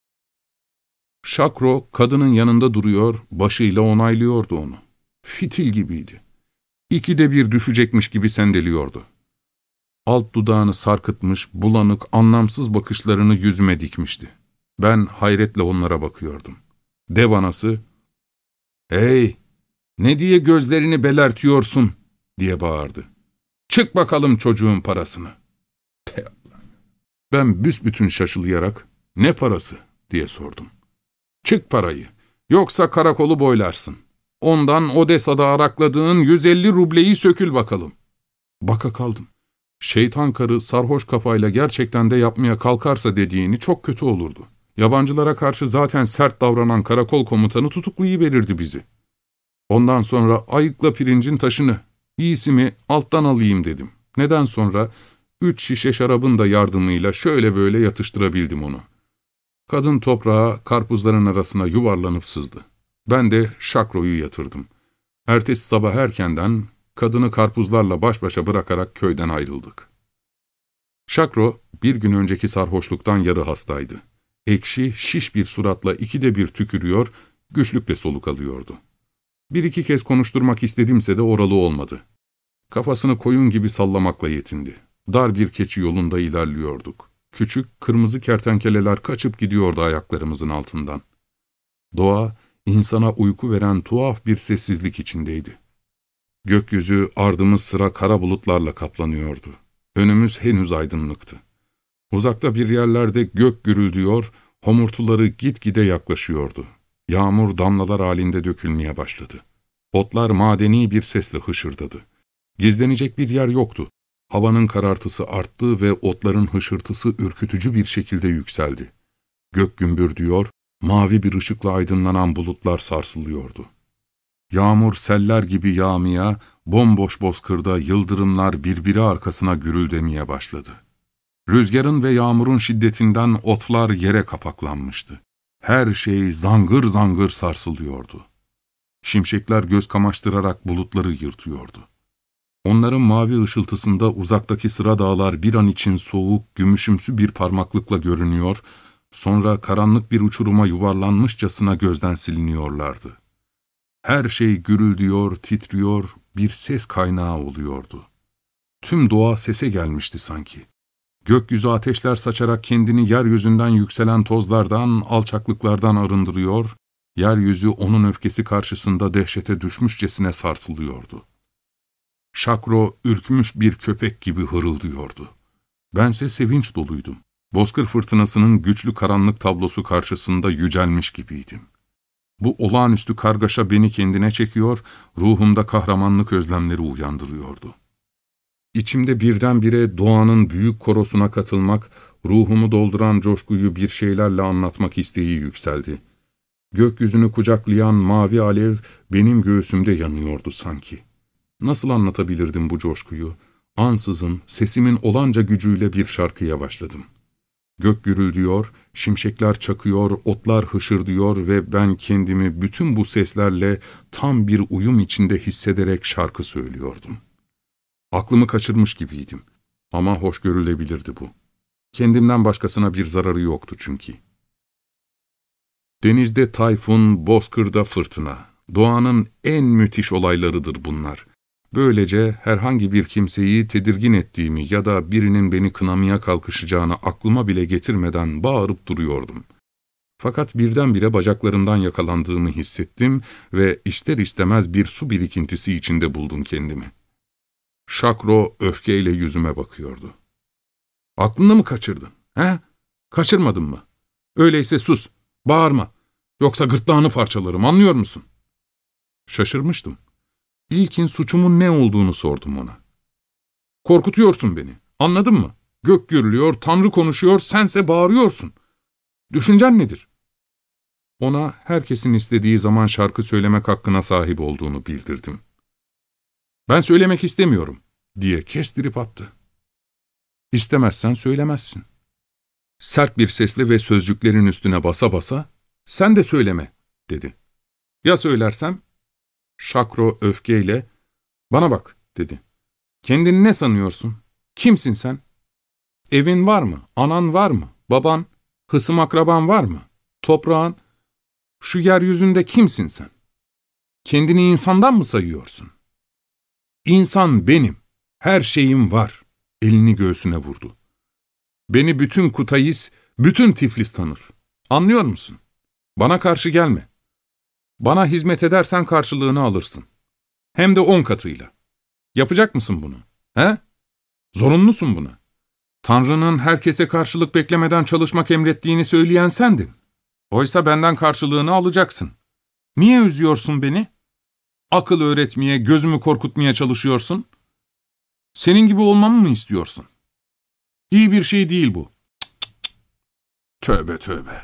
S1: Şakro kadının yanında duruyor, başıyla onaylıyordu onu. Fitil gibiydi. 2'de 1 düşecekmiş gibi sendeliyordu. Alt dudağını sarkıtmış, bulanık, anlamsız bakışlarını yüzüme dikmişti. Ben hayretle onlara bakıyordum. Dev anası, "Hey, ne diye gözlerini belertiyorsun?" diye bağırdı. "Çık bakalım çocuğun parasını." Ben büsbütün şaşılayarak, "Ne parası?" diye sordum. "Çık parayı, yoksa karakolu boylarsın. Ondan Odessa'da arakladığın 150 rubleyi sökül bakalım." Baka kaldım. Şeytan karı sarhoş kafayla gerçekten de yapmaya kalkarsa dediğini çok kötü olurdu. Yabancılara karşı zaten sert davranan karakol komutanı tutuklayıverirdi bizi. Ondan sonra ayıkla pirincin taşını, iyisi mi alttan alayım dedim. Neden sonra 3 şişe şarabın da yardımıyla şöyle böyle yatıştırabildim onu. Kadın toprağa, karpuzların arasına yuvarlanıp sızdı. Ben de Şakro'yu yatırdım. Ertesi sabah erkenden kadını karpuzlarla baş başa bırakarak köyden ayrıldık. Şakro, bir gün önceki sarhoşluktan yarı hastaydı. Ekşi, şiş bir suratla 2'de 1 tükürüyor, güçlükle soluk alıyordu. 1-2 kez konuşturmak istedimse de oralı olmadı. Kafasını koyun gibi sallamakla yetindi. Dar bir keçi yolunda ilerliyorduk. Küçük, kırmızı kertenkeleler kaçıp gidiyordu ayaklarımızın altından. Doğa, insana uyku veren tuhaf bir sessizlik içindeydi. Gökyüzü ardımız sıra kara bulutlarla kaplanıyordu. Önümüz henüz aydınlıktı. Uzakta bir yerlerde gök gürüldüyor, homurtuları gitgide yaklaşıyordu. Yağmur damlalar halinde dökülmeye başladı. Otlar madeni bir sesle hışırdadı. Gizlenecek bir yer yoktu. Havanın karartısı arttı ve otların hışırtısı ürkütücü bir şekilde yükseldi. Gök gümbürdüyor, mavi bir ışıkla aydınlanan bulutlar sarsılıyordu. Yağmur seller gibi yağmaya, bomboş bozkırda yıldırımlar birbiri arkasına gürüldemeye başladı. Rüzgarın ve yağmurun şiddetinden otlar yere kapaklanmıştı. Her şey zangır zangır sarsılıyordu. Şimşekler göz kamaştırarak bulutları yırtıyordu. Onların mavi ışıltısında uzaktaki sıra dağlar bir an için soğuk, gümüşümsü bir parmaklıkla görünüyor, sonra karanlık bir uçuruma yuvarlanmışçasına gözden siliniyorlardı. Her şey gürüldüyor, titriyor, bir ses kaynağı oluyordu. Tüm doğa sese gelmişti sanki. Gökyüzü ateşler saçarak kendini yeryüzünden yükselen tozlardan, alçaklıklardan arındırıyor, yeryüzü onun öfkesi karşısında dehşete düşmüşçesine sarsılıyordu. Şakro ürkmüş bir köpek gibi hırıldıyordu. Bense sevinç doluydum. Bozkır fırtınasının güçlü karanlık tablosu karşısında yücelmiş gibiydim. Bu olağanüstü kargaşa beni kendine çekiyor, ruhumda kahramanlık özlemleri uyandırıyordu. İçimde birdenbire doğanın büyük korosuna katılmak, ruhumu dolduran coşkuyu bir şeylerle anlatmak isteği yükseldi. Gökyüzünü kucaklayan mavi alev benim göğsümde yanıyordu sanki. Nasıl anlatabilirdim bu coşkuyu? Ansızın sesimin olanca gücüyle bir şarkıya başladım. Gök gürüldüyor, şimşekler çakıyor, otlar hışırdıyor ve ben kendimi bütün bu seslerle tam bir uyum içinde hissederek şarkı söylüyordum. Aklımı kaçırmış gibiydim ama hoş görülebilirdi bu. Kendimden başkasına bir zararı yoktu çünkü. Denizde tayfun, bozkırda fırtına. Doğanın en müthiş olaylarıdır bunlar. Böylece herhangi bir kimseyi tedirgin ettiğimi ya da birinin beni kınamaya kalkışacağını aklıma bile getirmeden bağırıp duruyordum. Fakat birdenbire bacaklarımdan yakalandığımı hissettim ve ister istemez bir su birikintisi içinde buldum kendimi. Şakro öfkeyle yüzüme bakıyordu. "Aklını mı kaçırdın? He? Kaçırmadın mı? Öyleyse sus, bağırma. Yoksa gırtlağını parçalarım, anlıyor musun?" Şaşırmıştım. İlkin suçumun ne olduğunu sordum ona. "Korkutuyorsun beni, anladın mı? Gök gürlüyor, Tanrı konuşuyor, sense bağırıyorsun. Düşüncen nedir?" Ona herkesin istediği zaman şarkı söylemek hakkına sahip olduğunu bildirdim. "Ben söylemek istemiyorum," diye kestirip attı. "İstemezsen söylemezsin." Sert bir sesle ve sözcüklerin üstüne basa basa, "Sen de söyleme," dedi. "Ya söylersem?" Şakro öfkeyle, "Bana bak," dedi. "Kendini ne sanıyorsun? Kimsin sen? Evin var mı? Anan var mı? Baban, hısım akraban var mı? Toprağın, şu yeryüzünde kimsin sen? Kendini insandan mı sayıyorsun? İnsan benim, her şeyim var." Elini göğsüne vurdu. "Beni bütün Kutayis, bütün Tiflis tanır. Anlıyor musun? Bana karşı gelme. Bana hizmet edersen karşılığını alırsın. Hem de 10 katıyla. Yapacak mısın bunu? He? Zorunlusun buna. Tanrı'nın herkese karşılık beklemeden çalışmak emrettiğini söyleyen sendin. Oysa benden karşılığını alacaksın. Niye üzüyorsun beni? Akıl öğretmeye, gözümü korkutmaya çalışıyorsun. Senin gibi olmamı mı istiyorsun? İyi bir şey değil bu. Tövbe tövbe."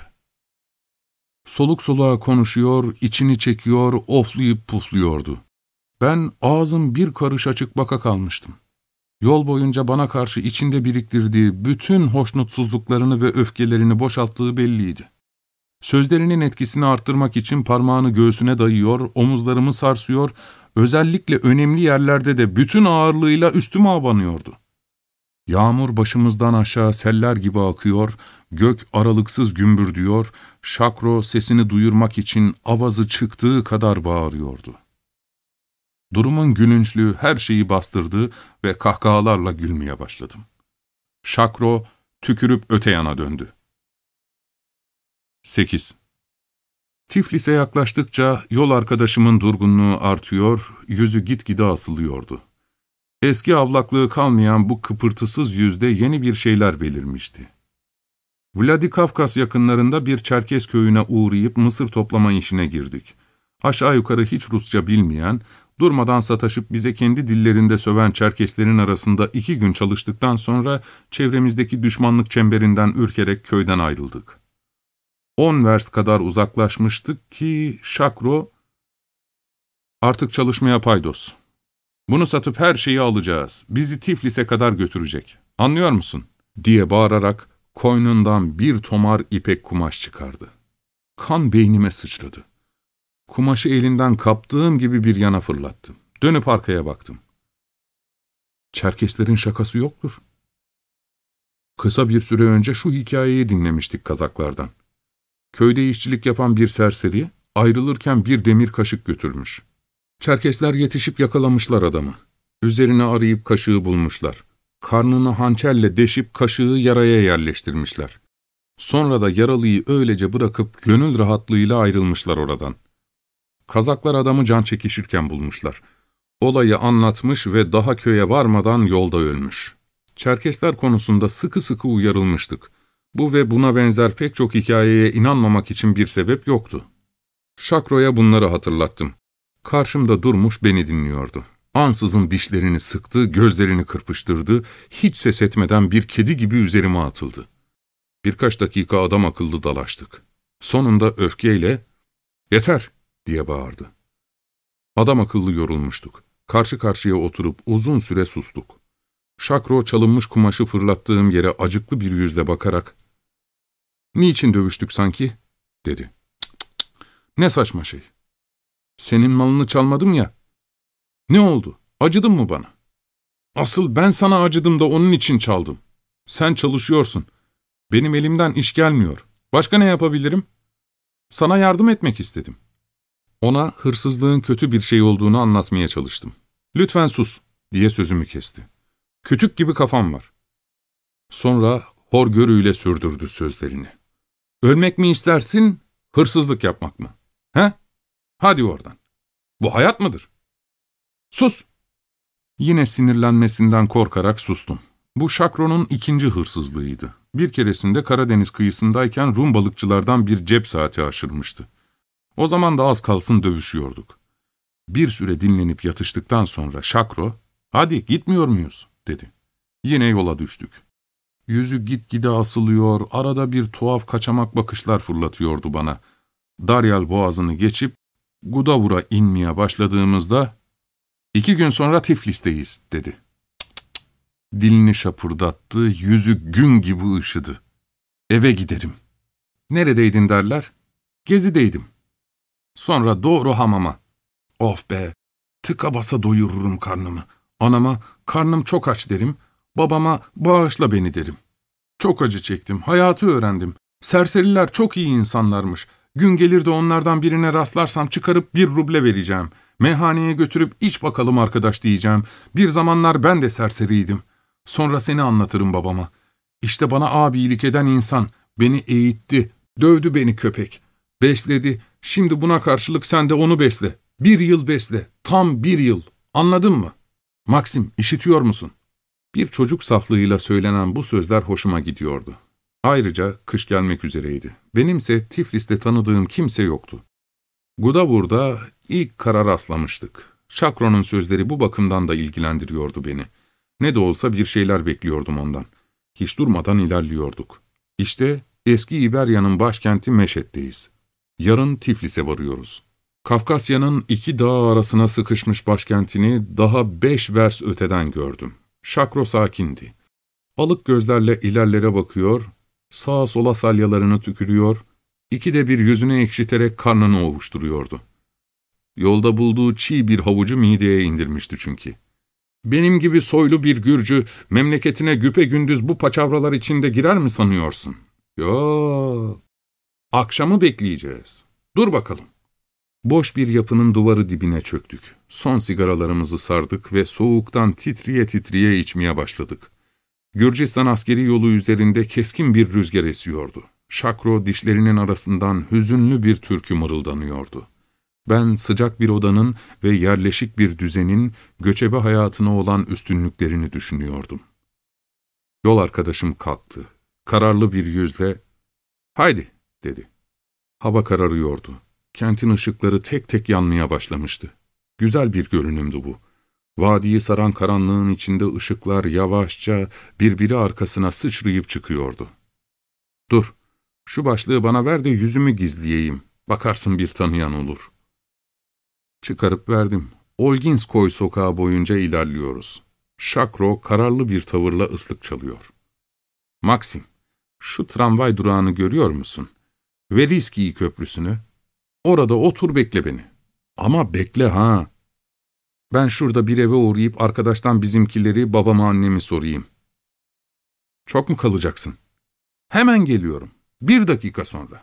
S1: Soluk soluğa konuşuyor, içini çekiyor, oflayıp pufluyordu. Ben ağzım bir karış açık baka kalmıştım. Yol boyunca bana karşı içinde biriktirdiği bütün hoşnutsuzluklarını ve öfkelerini boşalttığı belliydi. Sözlerinin etkisini arttırmak için parmağını göğsüne dayıyor, omuzlarımı sarsıyor, özellikle önemli yerlerde de bütün ağırlığıyla üstüme abanıyordu. Yağmur başımızdan aşağı seller gibi akıyor, gök aralıksız gümbürdüyor, Şakro sesini duyurmak için avazı çıktığı kadar bağırıyordu. Durumun gülünçlüğü her şeyi bastırdı ve kahkahalarla gülmeye başladım. Şakro tükürüp öte yana döndü. 8. Tiflis'e yaklaştıkça yol arkadaşımın durgunluğu artıyor, yüzü gitgide asılıyordu. Eski avlaklığı kalmayan bu kıpırtısız yüzde yeni bir şeyler belirmişti. Vladikavkaz yakınlarında bir Çerkes köyüne uğrayıp mısır toplama işine girdik. Aşağı yukarı hiç Rusça bilmeyen, durmadan sataşıp bize kendi dillerinde söven Çerkeslerin arasında 2 gün çalıştıktan sonra çevremizdeki düşmanlık çemberinden ürkerek köyden ayrıldık. 10 verst kadar uzaklaşmıştık ki Şakro, "Artık çalışmaya paydos. Bunu satıp her şeyi alacağız. Bizi Tiflis'e kadar götürecek. Anlıyor musun?" diye bağırarak koynundan bir tomar ipek kumaş çıkardı. Kan beynime sıçradı. Kumaşı elinden kaptığım gibi bir yana fırlattım. Dönüp arkaya baktım. Çerkeslerin şakası yoktur. Kısa bir süre önce şu hikayeyi dinlemiştik Kazaklardan. Köyde işçilik yapan bir serseri ayrılırken bir demir kaşık götürmüş. Çerkesler yetişip yakalamışlar adamı. Üzerine arayıp kaşığı bulmuşlar. Karnını hançerle deşip kaşığı yaraya yerleştirmişler. Sonra da yaralıyı öylece bırakıp gönül rahatlığıyla ayrılmışlar oradan. Kazaklar adamı can çekişirken bulmuşlar. Olayı anlatmış ve daha köye varmadan yolda ölmüş. Çerkesler konusunda sıkı sıkı uyarılmıştık. Bu ve buna benzer pek çok hikayeye inanmamak için bir sebep yoktu. Şakro'ya bunları hatırlattım. Karşımda durmuş beni dinliyordu. Ansızın dişlerini sıktı, gözlerini kırpıştırdı, hiç ses etmeden bir kedi gibi üzerime atıldı. Birkaç dakika adam akıllı dalaştık. Sonunda öfkeyle, "Yeter!" diye bağırdı. Adam akıllı yorulmuştuk. Karşı karşıya oturup uzun süre sustuk. Şakro çalınmış kumaşı fırlattığım yere acıklı bir yüzle bakarak, "Niçin dövüştük sanki?" dedi. "Cık cık cık. Ne saçma şey. Senin malını çalmadım ya. Ne oldu? Acıdın mı bana? Asıl ben sana acıdım da onun için çaldım. Sen çalışıyorsun. Benim elimden iş gelmiyor. Başka ne yapabilirim? Sana yardım etmek istedim." Ona hırsızlığın kötü bir şey olduğunu anlatmaya çalıştım. "Lütfen sus," diye sözümü kesti. "Kütük gibi kafam var." Sonra horgörüyle sürdürdü sözlerini. "Ölmek mi istersin, hırsızlık yapmak mı? He? Hadi oradan. Bu hayat mıdır? Sus!" Yine sinirlenmesinden korkarak sustum. Bu Şakro'nun 2. hırsızlığıydı. Bir keresinde Karadeniz kıyısındayken Rum balıkçılardan bir cep saati aşırmıştı. O zaman da az kalsın dövüşüyorduk. Bir süre dinlenip yatıştıktan sonra Şakro, "Hadi gitmiyor muyuz?" dedi. Yine yola düştük. Yüzü gitgide asılıyor, arada bir tuhaf kaçamak bakışlar fırlatıyordu bana. Daryal boğazını geçip Gudavur'a inmeye başladığımızda, "2 gün sonra Tiflis'teyiz," dedi. Cık cık cık. Dilini şapırdattı, yüzü gün gibi ışıdı. "Eve giderim." "Neredeydin?" derler. "Gezideydim." "Sonra doğru hamama." "Of be, tıka basa doyururum karnımı. Anama, karnım çok aç derim, babama bağışla beni derim. Çok acı çektim, hayatı öğrendim. Serseriler çok iyi insanlarmış. Gün gelir de onlardan birine rastlarsam çıkarıp 1 ruble vereceğim. Meyhaneye götürüp iç bakalım arkadaş diyeceğim. Bir zamanlar ben de serseriydim. Sonra seni anlatırım babama. İşte bana abilik eden insan, beni eğitti, dövdü beni köpek. Besledi, şimdi buna karşılık sen de onu besle. 1 yıl besle, tam 1 yıl. Anladın mı? Maxim, işitiyor musun?" Bir çocuk saflığıyla söylenen bu sözler hoşuma gidiyordu. Ayrıca kış gelmek üzereydi. Benimse Tiflis'te tanıdığım kimse yoktu. Gudavur'da ilk kara rastlamıştık. Şakro'nun sözleri bu bakımdan da ilgilendiriyordu beni. Ne de olsa bir şeyler bekliyordum ondan. Hiç durmadan ilerliyorduk. İşte eski İberya'nın başkenti Meşet'teyiz. Yarın Tiflis'e varıyoruz. Kafkasya'nın 2 dağ arasına sıkışmış başkentini daha 5 vers öteden gördüm. Şakro sakindi. Alık gözlerle ilerlere bakıyor, sağa sola salyalarını tükürüyor, 2'de bir yüzünü ekşiterek karnını ovuşturuyordu. Yolda bulduğu çiğ bir havucu mideye indirmişti çünkü. "Benim gibi soylu bir Gürcü, memleketine güpegündüz bu paçavralar içinde girer mi sanıyorsun? Yok. Akşamı bekleyeceğiz. Dur bakalım." Boş bir yapının duvarı dibine çöktük. Son sigaralarımızı sardık ve soğuktan titriye titriye içmeye başladık. Gürcistan askeri yolu üzerinde keskin bir rüzgar esiyordu. Şakro dişlerinin arasından hüzünlü bir türkü mırıldanıyordu. Ben sıcak bir odanın ve yerleşik bir düzenin göçebe hayatına olan üstünlüklerini düşünüyordum. Yol arkadaşım kalktı. Kararlı bir yüzle, "Haydi," dedi. Hava kararıyordu. Kentin ışıkları tek tek yanmaya başlamıştı. Güzel bir görünümdü bu. Vadiyi saran karanlığın içinde ışıklar yavaşça birbiri arkasına sıçrayıp çıkıyordu. "Dur, şu başlığı bana ver de yüzümü gizleyeyim. Bakarsın bir tanıyan olur." Çıkarıp verdim. Olginskoy sokağı boyunca ilerliyoruz. Şakro kararlı bir tavırla ıslık çalıyor. "Maxim, şu tramvay durağını görüyor musun? Veriskiy köprüsünü. Orada otur bekle beni. Ama bekle ha. Ben şurada bir eve uğrayıp arkadaştan bizimkileri, babama annemi sorayım." "Çok mu kalacaksın?" "Hemen geliyorum. 1 dakika sonra."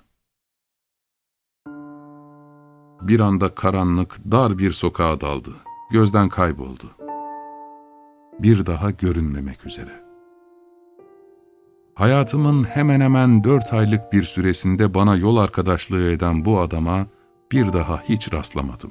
S1: Bir anda karanlık, dar bir sokağa daldı. Gözden kayboldu. Bir daha görünmemek üzere. Hayatımın hemen hemen 4 aylık bir süresinde bana yol arkadaşlığı eden bu adama bir daha hiç rastlamadım.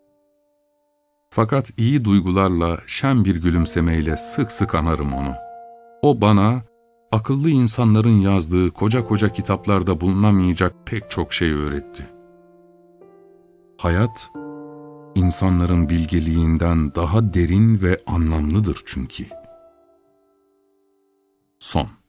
S1: Fakat iyi duygularla, şen bir gülümsemeyle sık sık anarım onu. O bana, akıllı insanların yazdığı koca koca kitaplarda bulunamayacak pek çok şey öğretti. Hayat, insanların bilgeliğinden daha derin ve anlamlıdır çünkü. Son.